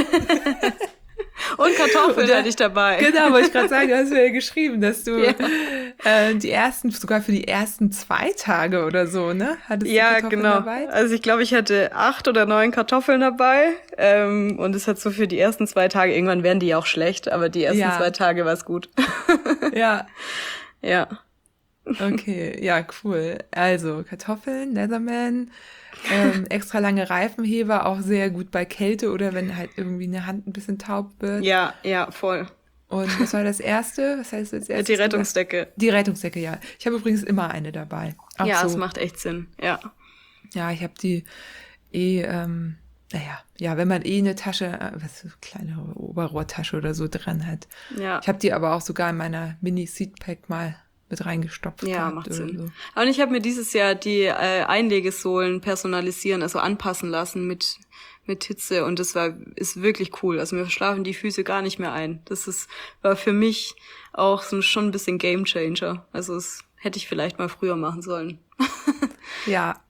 [SPEAKER 3] Und Kartoffeln hatte ich dabei.
[SPEAKER 2] Genau, wollte ich gerade sagen, du hast mir ja geschrieben, dass du sogar für die ersten 2 Tage oder so, ne? Hattest du Kartoffeln dabei?
[SPEAKER 3] Also ich glaube, ich hatte 8 oder 9 Kartoffeln dabei. Und es hat so für die ersten 2 Tage, irgendwann werden die ja auch schlecht, aber die ersten 2 Tage war es gut.
[SPEAKER 2] Ja.
[SPEAKER 3] Ja.
[SPEAKER 2] Okay, ja, cool. Also Kartoffeln, Leatherman, extra lange Reifenheber, auch sehr gut bei Kälte oder wenn halt irgendwie eine Hand ein bisschen taub wird.
[SPEAKER 3] Ja, voll.
[SPEAKER 2] Und was war das Erste? Was heißt das Erste?
[SPEAKER 3] Die Rettungsdecke.
[SPEAKER 2] Die Rettungsdecke, ja. Ich habe übrigens immer eine dabei.
[SPEAKER 3] Auch ja, das macht echt Sinn, ja.
[SPEAKER 2] Ja, ich habe die wenn man eine Tasche, kleine Oberrohrtasche oder so dran hat.
[SPEAKER 3] Ja.
[SPEAKER 2] Ich habe die aber auch sogar in meiner Mini-Seatpack mal mit reingestopft.
[SPEAKER 3] Ja, macht Sinn. So. Und ich habe mir dieses Jahr die Einlegesohlen personalisieren, also anpassen lassen mit Hitze und das ist wirklich cool. Also mir schlafen die Füße gar nicht mehr ein. War für mich auch schon ein bisschen Gamechanger. Also das hätte ich vielleicht mal früher machen sollen.
[SPEAKER 2] Ja,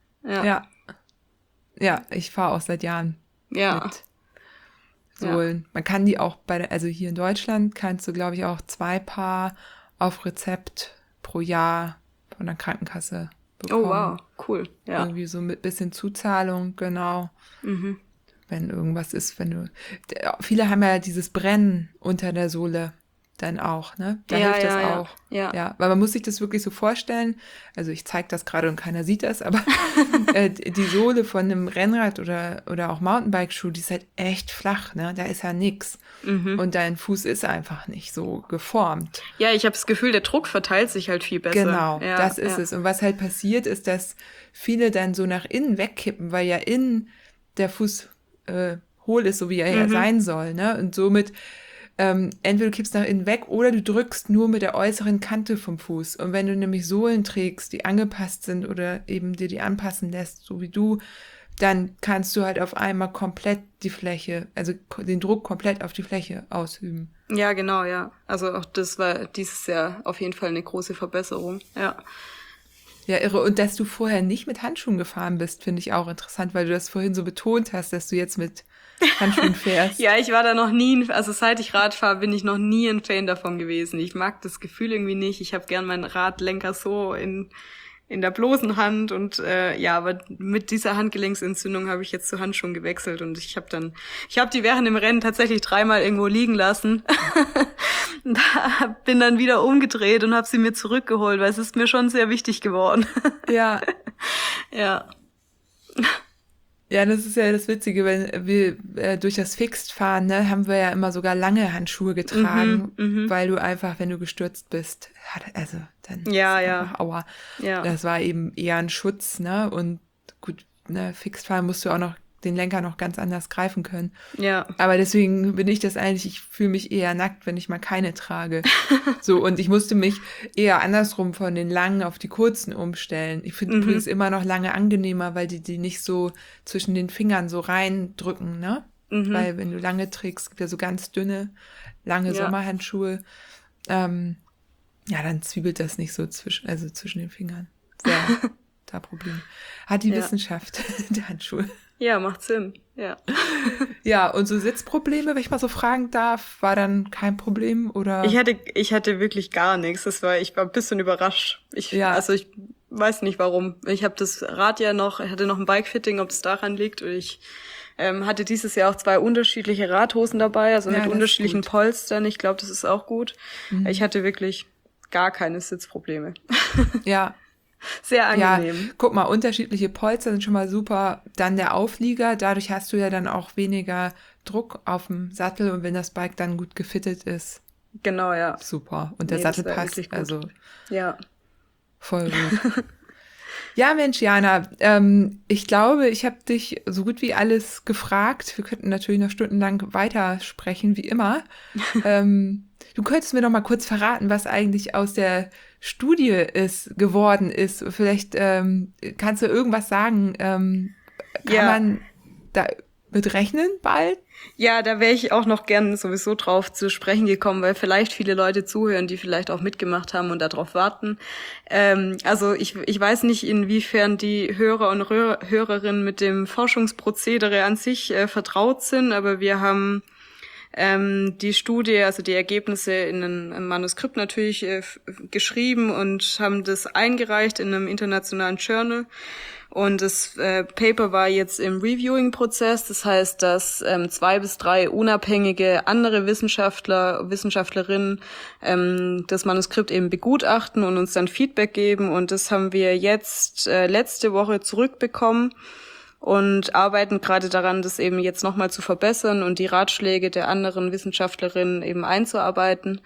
[SPEAKER 2] ich fahre auch seit Jahren mit Sohlen. Ja. Man kann die auch also hier in Deutschland kannst du, glaube ich, auch 2 Paar auf Rezept pro Jahr von der Krankenkasse bekommen.
[SPEAKER 3] Oh, wow, cool. Ja.
[SPEAKER 2] Irgendwie so mit bisschen Zuzahlung, genau.
[SPEAKER 3] Mhm.
[SPEAKER 2] Wenn irgendwas ist, viele haben ja dieses Brennen unter der Sohle dann auch, ne? Da hilft das auch. Ja, weil man muss sich das wirklich so vorstellen, also ich zeige das gerade und keiner sieht das, aber die Sohle von einem Rennrad oder auch Mountainbike-Schuh, die ist halt echt flach, ne? Da ist ja nix. Mhm. Und dein Fuß ist einfach nicht so geformt.
[SPEAKER 3] Ja, ich habe das Gefühl, der Druck verteilt sich halt viel besser.
[SPEAKER 2] Genau, das ist es. Und was halt passiert, ist, dass viele dann so nach innen wegkippen, weil ja innen der Fuß hohl ist, so wie er ja sein soll, ne? Und somit entweder du kippst nach innen weg oder du drückst nur mit der äußeren Kante vom Fuß. Und wenn du nämlich Sohlen trägst, die angepasst sind oder eben dir die anpassen lässt, so wie du, dann kannst du halt auf einmal komplett die Fläche, also den Druck komplett auf die Fläche ausüben.
[SPEAKER 3] Ja, genau, ja. Also auch das war dieses Jahr auf jeden Fall eine große Verbesserung, ja.
[SPEAKER 2] Ja, irre. Und dass du vorher nicht mit Handschuhen gefahren bist, finde ich auch interessant, weil du das vorhin so betont hast, dass du jetzt mit Handschuhen fährst.
[SPEAKER 3] Ja, ich war da noch nie, also seit ich Rad fahre, bin ich noch nie ein Fan davon gewesen. Ich mag das Gefühl irgendwie nicht. Ich habe gern meinen Radlenker so in der bloßen Hand und ja, aber mit dieser Handgelenksentzündung habe ich jetzt zu Handschuhen gewechselt und ich habe die während dem Rennen tatsächlich 3-mal irgendwo liegen lassen. Bin dann wieder umgedreht und habe sie mir zurückgeholt, weil es ist mir schon sehr wichtig geworden.
[SPEAKER 2] Ja.
[SPEAKER 3] Ja.
[SPEAKER 2] Ja, das ist ja das Witzige, wenn wir durch das Fixed fahren, ne, haben wir ja immer sogar lange Handschuhe getragen, weil du einfach, wenn du gestürzt bist, also dann
[SPEAKER 3] ja,
[SPEAKER 2] ist
[SPEAKER 3] ja.
[SPEAKER 2] einfach Aua.
[SPEAKER 3] Ja.
[SPEAKER 2] Das war eben eher ein Schutz, ne? Und gut, ne, Fixed fahren musst du auch noch den Lenker noch ganz anders greifen können.
[SPEAKER 3] Ja.
[SPEAKER 2] Aber deswegen bin ich das eigentlich, ich fühle mich eher nackt, wenn ich mal keine trage. So, und ich musste mich eher andersrum von den langen auf die kurzen umstellen. Ich finde übrigens immer noch lange angenehmer, weil die nicht so zwischen den Fingern so reindrücken, ne? Weil wenn du lange trägst, gibt ja so ganz dünne, lange Sommerhandschuhe, ja, dann zwiebelt das nicht so zwischen den Fingern. Sehr, da Problem. Hat die Wissenschaft der Handschuhe.
[SPEAKER 3] Ja, macht Sinn, ja.
[SPEAKER 2] Ja, und so Sitzprobleme, wenn ich mal so fragen darf, war dann kein Problem, oder?
[SPEAKER 3] Ich hatte wirklich gar nichts. Ich war ein bisschen überrascht. Also ich weiß nicht warum. Ich habe das Rad ja noch, ich hatte noch ein Bikefitting, ob es daran liegt. Und ich hatte dieses Jahr auch 2 unterschiedliche Radhosen dabei, also mit unterschiedlichen Polstern. Ich glaube, das ist auch gut. Ich hatte wirklich gar keine Sitzprobleme.
[SPEAKER 2] Ja.
[SPEAKER 3] Sehr angenehm.
[SPEAKER 2] Ja, guck mal, unterschiedliche Polster sind schon mal super. Dann der Auflieger, dadurch hast du ja dann auch weniger Druck auf dem Sattel und wenn das Bike dann gut gefittet ist.
[SPEAKER 3] Genau, ja.
[SPEAKER 2] Super. Und der Sattel passt, also
[SPEAKER 3] ja.
[SPEAKER 2] Voll gut. Ja, Mensch, Jana, ich glaube, ich habe dich so gut wie alles gefragt. Wir könnten natürlich noch stundenlang weitersprechen, wie immer. Du könntest mir noch mal kurz verraten, was eigentlich aus der Studie geworden ist. Vielleicht kannst du irgendwas sagen. Kann man da mit rechnen bald?
[SPEAKER 3] Ja, da wäre ich auch noch gern sowieso drauf zu sprechen gekommen, weil vielleicht viele Leute zuhören, die vielleicht auch mitgemacht haben und darauf warten. Also ich weiß nicht, inwiefern die Hörer und Hörerinnen mit dem Forschungsprozedere an sich vertraut sind, aber wir haben die Studie, also die Ergebnisse in einem Manuskript natürlich geschrieben und haben das eingereicht in einem internationalen Journal. Und das Paper war jetzt im Reviewing-Prozess. Das heißt, dass 2 bis 3 unabhängige andere Wissenschaftlerinnen das Manuskript eben begutachten und uns dann Feedback geben. Und das haben wir jetzt letzte Woche zurückbekommen und arbeiten gerade daran, das eben jetzt nochmal zu verbessern und die Ratschläge der anderen Wissenschaftlerinnen eben einzuarbeiten.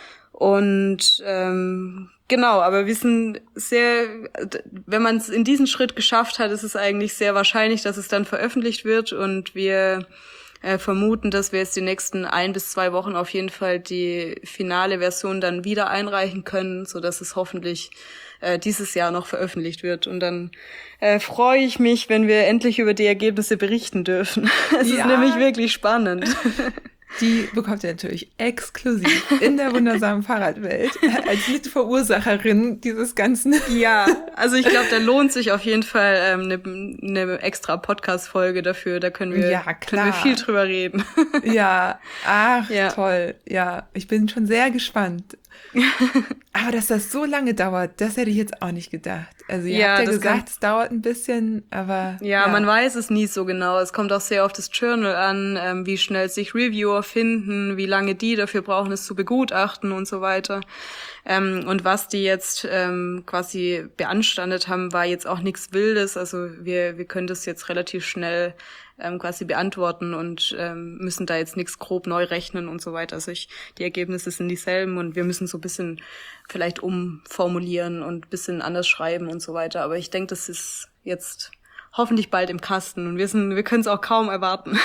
[SPEAKER 3] Und genau, aber wir sind wenn man es in diesen Schritt geschafft hat, ist es eigentlich sehr wahrscheinlich, dass es dann veröffentlicht wird und wir vermuten, dass wir jetzt die nächsten 1 bis 2 Wochen auf jeden Fall die finale Version dann wieder einreichen können, so dass es hoffentlich dieses Jahr noch veröffentlicht wird. Und dann freue ich mich, wenn wir endlich über die Ergebnisse berichten dürfen. Es ist nämlich wirklich spannend.
[SPEAKER 2] Die bekommt ihr natürlich exklusiv in der wundersamen Fahrradwelt als Mitverursacherin dieses Ganzen.
[SPEAKER 3] Ja, also ich glaube, da lohnt sich auf jeden Fall eine extra Podcast-Folge dafür. Da können wir viel drüber reden.
[SPEAKER 2] Ja, toll. Ja, ich bin schon sehr gespannt. Aber dass das so lange dauert, das hätte ich jetzt auch nicht gedacht. Also ihr habt ja gesagt, es dauert ein bisschen, aber...
[SPEAKER 3] Ja, man weiß es nie so genau. Es kommt auch sehr auf das Journal an, wie schnell sich Reviewer finden, wie lange die dafür brauchen, es zu begutachten und so weiter. Und was die jetzt quasi beanstandet haben, war jetzt auch nichts Wildes. Also wir können das jetzt relativ schnell quasi beantworten und müssen da jetzt nichts grob neu rechnen und so weiter. Also die Ergebnisse sind dieselben und wir müssen so ein bisschen vielleicht umformulieren und ein bisschen anders schreiben und so weiter. Aber ich denke, das ist jetzt hoffentlich bald im Kasten und wir können es auch kaum erwarten.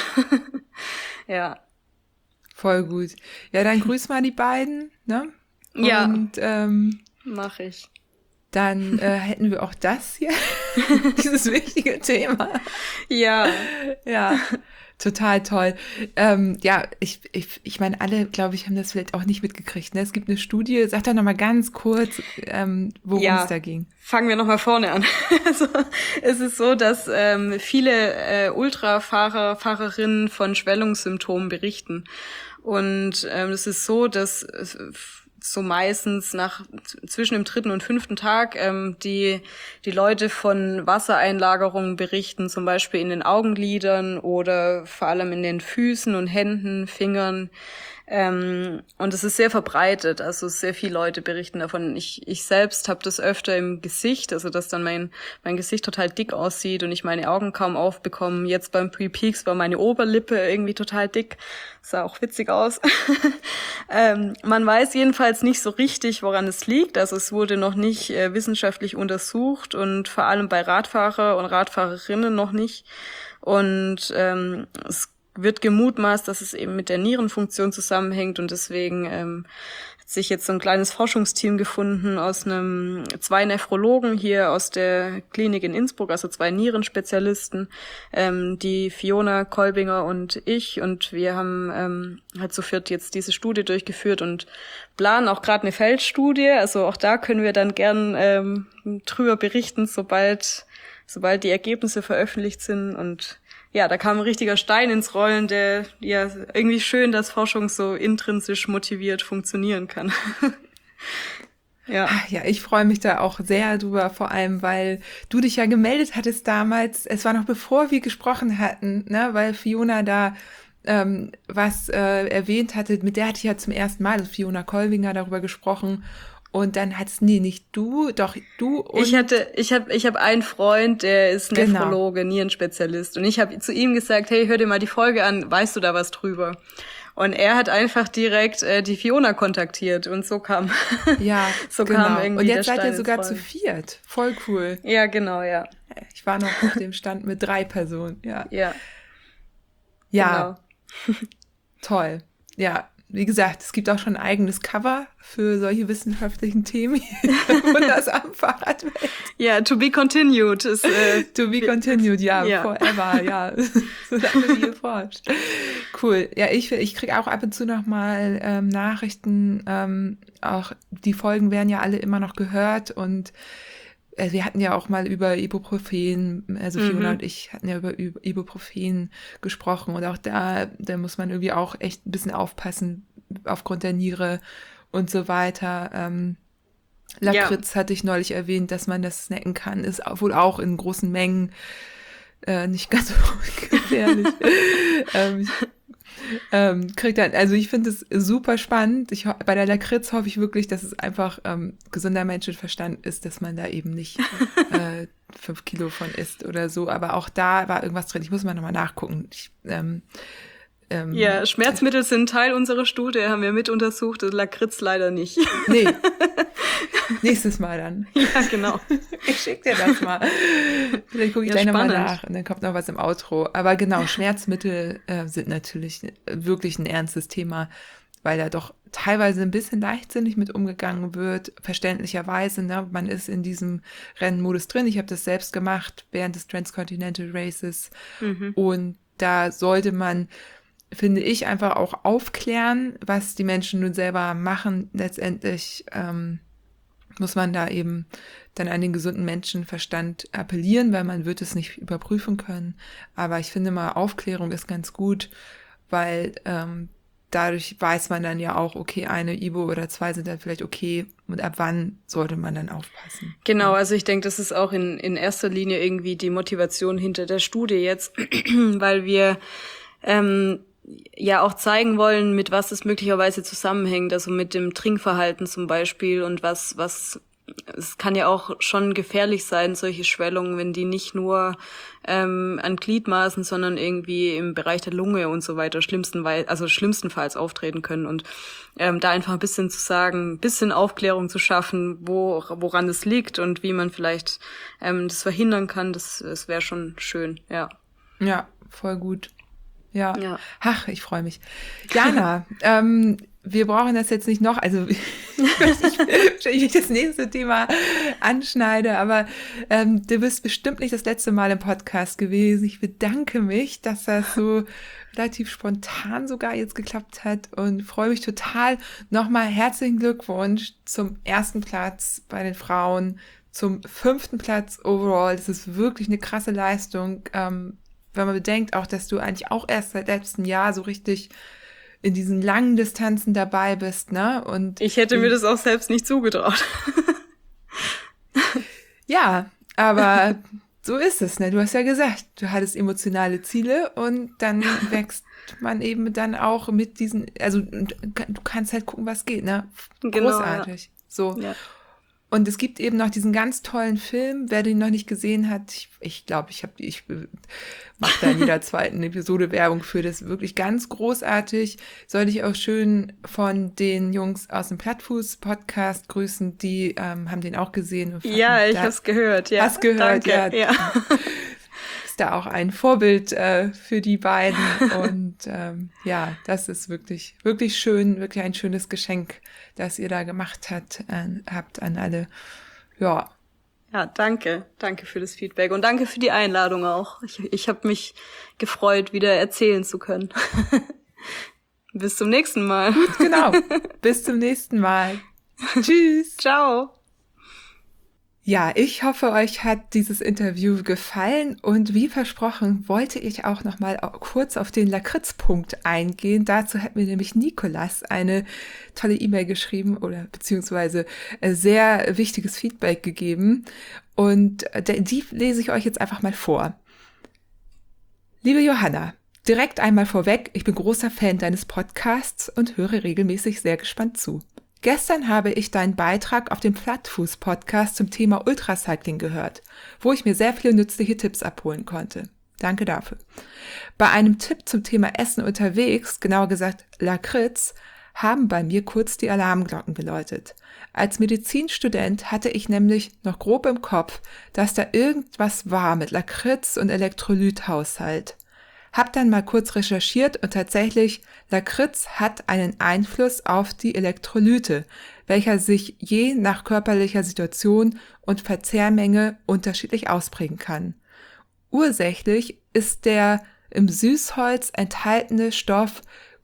[SPEAKER 3] Ja.
[SPEAKER 2] Voll gut. Ja, dann grüß mal die beiden, ne?
[SPEAKER 3] Ja.
[SPEAKER 2] Und
[SPEAKER 3] mach ich.
[SPEAKER 2] dann hätten wir auch das hier, dieses wichtige Thema.
[SPEAKER 3] Ja.
[SPEAKER 2] Ja, total toll. Ja, ich meine, alle, glaube ich, haben das vielleicht auch nicht mitgekriegt. Ne? Es gibt eine Studie, sag doch nochmal ganz kurz, worum es da ging.
[SPEAKER 3] Fangen wir nochmal vorne an. Also, es ist so, dass viele Ultrafahrer, Fahrerinnen von Schwellungssymptomen berichten. Und es ist so, dass so meistens zwischen dem 3. und 5. Tag die Leute von Wassereinlagerungen berichten, zum Beispiel in den Augenlidern oder vor allem in den Füßen und Händen, Fingern. Und es ist sehr verbreitet, also sehr viele Leute berichten davon. Ich selbst habe das öfter im Gesicht, also dass dann mein Gesicht total dick aussieht und ich meine Augen kaum aufbekomme. Jetzt beim Pre-Peaks war meine Oberlippe irgendwie total dick, sah auch witzig aus. Man weiß jedenfalls nicht so richtig, woran es liegt. Also es wurde noch nicht wissenschaftlich untersucht und vor allem bei Radfahrer und Radfahrerinnen noch nicht. Und es wird gemutmaßt, dass es eben mit der Nierenfunktion zusammenhängt und deswegen hat sich jetzt so ein kleines Forschungsteam gefunden aus zwei Nephrologen hier aus der Klinik in Innsbruck, also 2 Nierenspezialisten, die Fiona Kolbinger und ich, und wir haben halt zu viert jetzt diese Studie durchgeführt und planen auch gerade eine Feldstudie, also auch da können wir dann gern drüber berichten, sobald die Ergebnisse veröffentlicht sind. Und ja, da kam ein richtiger Stein ins Rollen, der ja irgendwie schön, dass Forschung so intrinsisch motiviert funktionieren kann. Ja.
[SPEAKER 2] Ja, ich freue mich da auch sehr drüber, vor allem, weil du dich ja gemeldet hattest damals, es war noch bevor wir gesprochen hatten, ne, weil Fiona da was erwähnt hatte, mit der hatte ich ja zum ersten Mal, also Fiona Kolbinger, darüber gesprochen. Und dann hat's, nicht du, doch du und...
[SPEAKER 3] Ich habe einen Freund, der ist Nephrologe, Nierenspezialist. Und ich habe zu ihm gesagt, hey, hör dir mal die Folge an, weißt du da was drüber? Und er hat einfach direkt die Fiona kontaktiert und so kam kam irgendwie.
[SPEAKER 2] Und jetzt seid ihr sogar zu 4. Voll cool.
[SPEAKER 3] Ja, genau, ja.
[SPEAKER 2] Ich war noch auf dem Stand mit 3 Personen, ja.
[SPEAKER 3] Ja.
[SPEAKER 2] Ja. Genau. Toll. Ja. Wie gesagt, es gibt auch schon ein eigenes Cover für solche wissenschaftlichen Themen und das am Fahrradwelt.
[SPEAKER 3] Ja, to be continued. Ist,
[SPEAKER 2] to be continued, ja, forever, ja, solange wie ihr forscht. Cool. Ja, ich kriege auch ab und zu noch mal Nachrichten, auch die Folgen werden ja alle immer noch gehört und wir hatten ja auch mal über Ibuprofen, also Fiona und ich hatten ja über Ibuprofen gesprochen und auch da muss man irgendwie auch echt ein bisschen aufpassen aufgrund der Niere und so weiter. Lakritz hatte ich neulich erwähnt, dass man das snacken kann, ist wohl auch in großen Mengen nicht ganz so gefährlich. Kriegt dann, also ich finde es super spannend. Bei der Lakritz hoffe ich wirklich, dass es einfach gesunder Menschenverstand ist, dass man da eben nicht 5 Kilo von isst oder so. Aber auch da war irgendwas drin. Ich muss mal nochmal nachgucken.
[SPEAKER 3] Ja, Schmerzmittel sind Teil unserer Studie, haben wir mit untersucht, Lakritz leider nicht.
[SPEAKER 2] Nee. Nächstes Mal dann.
[SPEAKER 3] Ja, genau.
[SPEAKER 2] Ich schick dir das mal. Vielleicht gucke ich gleich nochmal nach und dann kommt noch was im Outro. Aber genau, Schmerzmittel sind natürlich wirklich ein ernstes Thema, weil da doch teilweise ein bisschen leichtsinnig mit umgegangen wird, verständlicherweise. Ne? Man ist in diesem Rennmodus drin. Ich habe das selbst gemacht während des Transcontinental Races. Und da sollte man, finde ich, einfach auch aufklären, was die Menschen nun selber machen. Letztendlich muss man da eben dann an den gesunden Menschenverstand appellieren, weil man wird es nicht überprüfen können. Aber ich finde mal, Aufklärung ist ganz gut, weil dadurch weiß man dann ja auch, okay, eine Ibu oder 2 sind dann vielleicht okay und ab wann sollte man dann aufpassen.
[SPEAKER 3] Genau, also ich denke, das ist auch in erster Linie irgendwie die Motivation hinter der Studie jetzt, weil wir ja auch zeigen wollen, mit was es möglicherweise zusammenhängt, also mit dem Trinkverhalten zum Beispiel und was es kann ja auch schon gefährlich sein, solche Schwellungen, wenn die nicht nur an Gliedmaßen, sondern irgendwie im Bereich der Lunge und so weiter schlimmstenfalls auftreten können und da einfach ein bisschen zu sagen, ein bisschen Aufklärung zu schaffen, woran es liegt und wie man vielleicht das verhindern kann, das wäre schon schön, ja.
[SPEAKER 2] Ja, voll gut. Ja. Ach, ich freue mich. Jana, wir brauchen das jetzt nicht noch, also wenn ich das nächste Thema anschneide, aber du bist bestimmt nicht das letzte Mal im Podcast gewesen. Ich bedanke mich, dass das so relativ spontan sogar jetzt geklappt hat und freue mich total. Nochmal herzlichen Glückwunsch zum 1. Platz bei den Frauen, zum 5. Platz overall. Das ist wirklich eine krasse Leistung, wenn man bedenkt auch, dass du eigentlich auch erst seit letztem Jahr so richtig in diesen langen Distanzen dabei bist, ne? Und
[SPEAKER 3] ich hätte mir das auch selbst nicht zugetraut.
[SPEAKER 2] Ja, aber so ist es, ne? Du hast ja gesagt, du hattest emotionale Ziele und dann wächst man eben dann auch mit diesen, also du kannst halt gucken, was geht, ne?
[SPEAKER 3] Genau,
[SPEAKER 2] großartig.
[SPEAKER 3] ja.
[SPEAKER 2] So.
[SPEAKER 3] Ja.
[SPEAKER 2] Und es gibt eben noch diesen ganz tollen Film, wer den noch nicht gesehen hat, ich glaube, ich mache da in jeder zweiten Episode Werbung für, das wirklich ganz großartig. Soll ich auch schön von den Jungs aus dem Plattfuß-Podcast grüßen, die haben den auch gesehen. Und
[SPEAKER 3] Ja, ich hab's gehört, ja.
[SPEAKER 2] Hast gehört,
[SPEAKER 3] danke,
[SPEAKER 2] ja. Ist da auch ein Vorbild für die beiden und ja, das ist wirklich, wirklich schön, wirklich ein schönes Geschenk, das ihr da gemacht habt an alle. Ja.
[SPEAKER 3] Ja, danke. Danke für das Feedback und danke für die Einladung auch. Ich habe mich gefreut, wieder erzählen zu können. Bis zum nächsten Mal.
[SPEAKER 2] Genau. Bis zum nächsten Mal. Tschüss.
[SPEAKER 3] Ciao.
[SPEAKER 2] Ja, ich hoffe, euch hat dieses Interview gefallen und wie versprochen wollte ich auch noch mal kurz auf den Lakritz-Punkt eingehen. Dazu hat mir nämlich Nicolas eine tolle E-Mail geschrieben oder beziehungsweise sehr wichtiges Feedback gegeben und die lese ich euch jetzt einfach mal vor. Liebe Johanna, direkt einmal vorweg, ich bin großer Fan deines Podcasts und höre regelmäßig sehr gespannt zu. Gestern habe ich deinen Beitrag auf dem Plattfuß-Podcast zum Thema Ultracycling gehört, wo ich mir sehr viele nützliche Tipps abholen konnte. Danke dafür. Bei einem Tipp zum Thema Essen unterwegs, genauer gesagt Lakritz, haben bei mir kurz die Alarmglocken geläutet. Als Medizinstudent hatte ich nämlich noch grob im Kopf, dass da irgendwas war mit Lakritz und Elektrolythaushalt. Hab dann mal kurz recherchiert und tatsächlich, Lakritz hat einen Einfluss auf die Elektrolyte, welcher sich je nach körperlicher Situation und Verzehrmenge unterschiedlich ausprägen kann. Ursächlich ist der im Süßholz enthaltene Stoff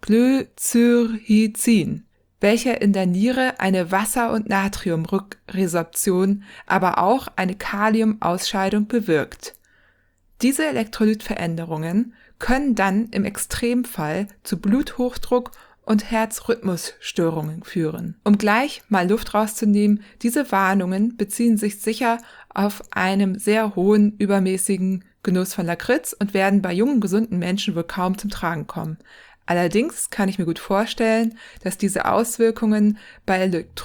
[SPEAKER 2] Glycyrrhizin, welcher in der Niere eine Wasser- und Natriumrückresorption, aber auch eine Kaliumausscheidung bewirkt. Diese Elektrolytveränderungen können dann im Extremfall zu Bluthochdruck und Herzrhythmusstörungen führen. Um gleich mal Luft rauszunehmen, diese Warnungen beziehen sich sicher auf einem sehr hohen übermäßigen Genuss von Lakritz und werden bei jungen, gesunden Menschen wohl kaum zum Tragen kommen. Allerdings kann ich mir gut vorstellen, dass diese Auswirkungen bei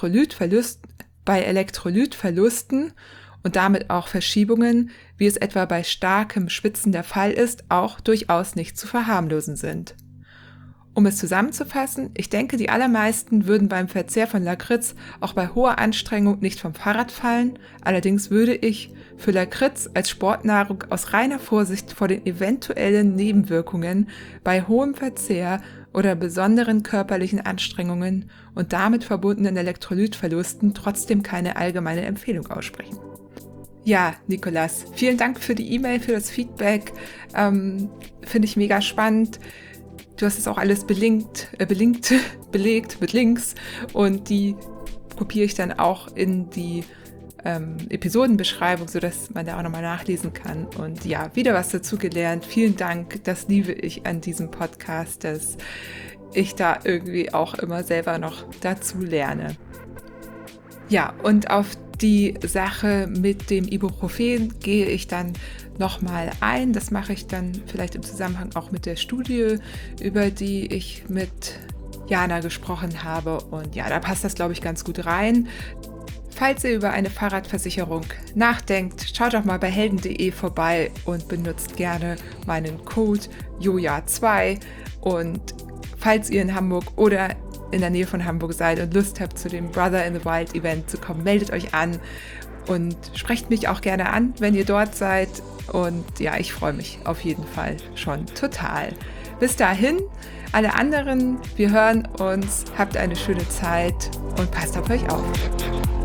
[SPEAKER 2] Elektrolytverlusten und damit auch Verschiebungen, wie es etwa bei starkem Schwitzen der Fall ist, auch durchaus nicht zu verharmlosen sind. Um es zusammenzufassen, ich denke, die allermeisten würden beim Verzehr von Lakritz auch bei hoher Anstrengung nicht vom Fahrrad fallen, allerdings würde ich für Lakritz als Sportnahrung aus reiner Vorsicht vor den eventuellen Nebenwirkungen bei hohem Verzehr oder besonderen körperlichen Anstrengungen und damit verbundenen Elektrolytverlusten trotzdem keine allgemeine Empfehlung aussprechen. Ja, Nicolas, vielen Dank für die E-Mail, für das Feedback. Finde ich mega spannend. Du hast es auch alles belegt mit Links und die kopiere ich dann auch in die Episodenbeschreibung, sodass man da auch nochmal nachlesen kann. Und ja, wieder was dazu gelernt. Vielen Dank, das liebe ich an diesem Podcast, dass ich da irgendwie auch immer selber noch dazu lerne. Ja, und auf die Sache mit dem Ibuprofen gehe ich dann nochmal ein. Das mache ich dann vielleicht im Zusammenhang auch mit der Studie, über die ich mit Jana gesprochen habe. Und ja, da passt das, glaube ich, ganz gut rein. Falls ihr über eine Fahrradversicherung nachdenkt, schaut doch mal bei helden.de vorbei und benutzt gerne meinen Code JOJA2. Und falls ihr in Hamburg oder in der Nähe von Hamburg seid und Lust habt, zu dem Brother in the Wild Event zu kommen, meldet euch an und sprecht mich auch gerne an, wenn ihr dort seid. Und ja, ich freue mich auf jeden Fall schon total. Bis dahin, alle anderen, wir hören uns, habt eine schöne Zeit und passt auf euch auf.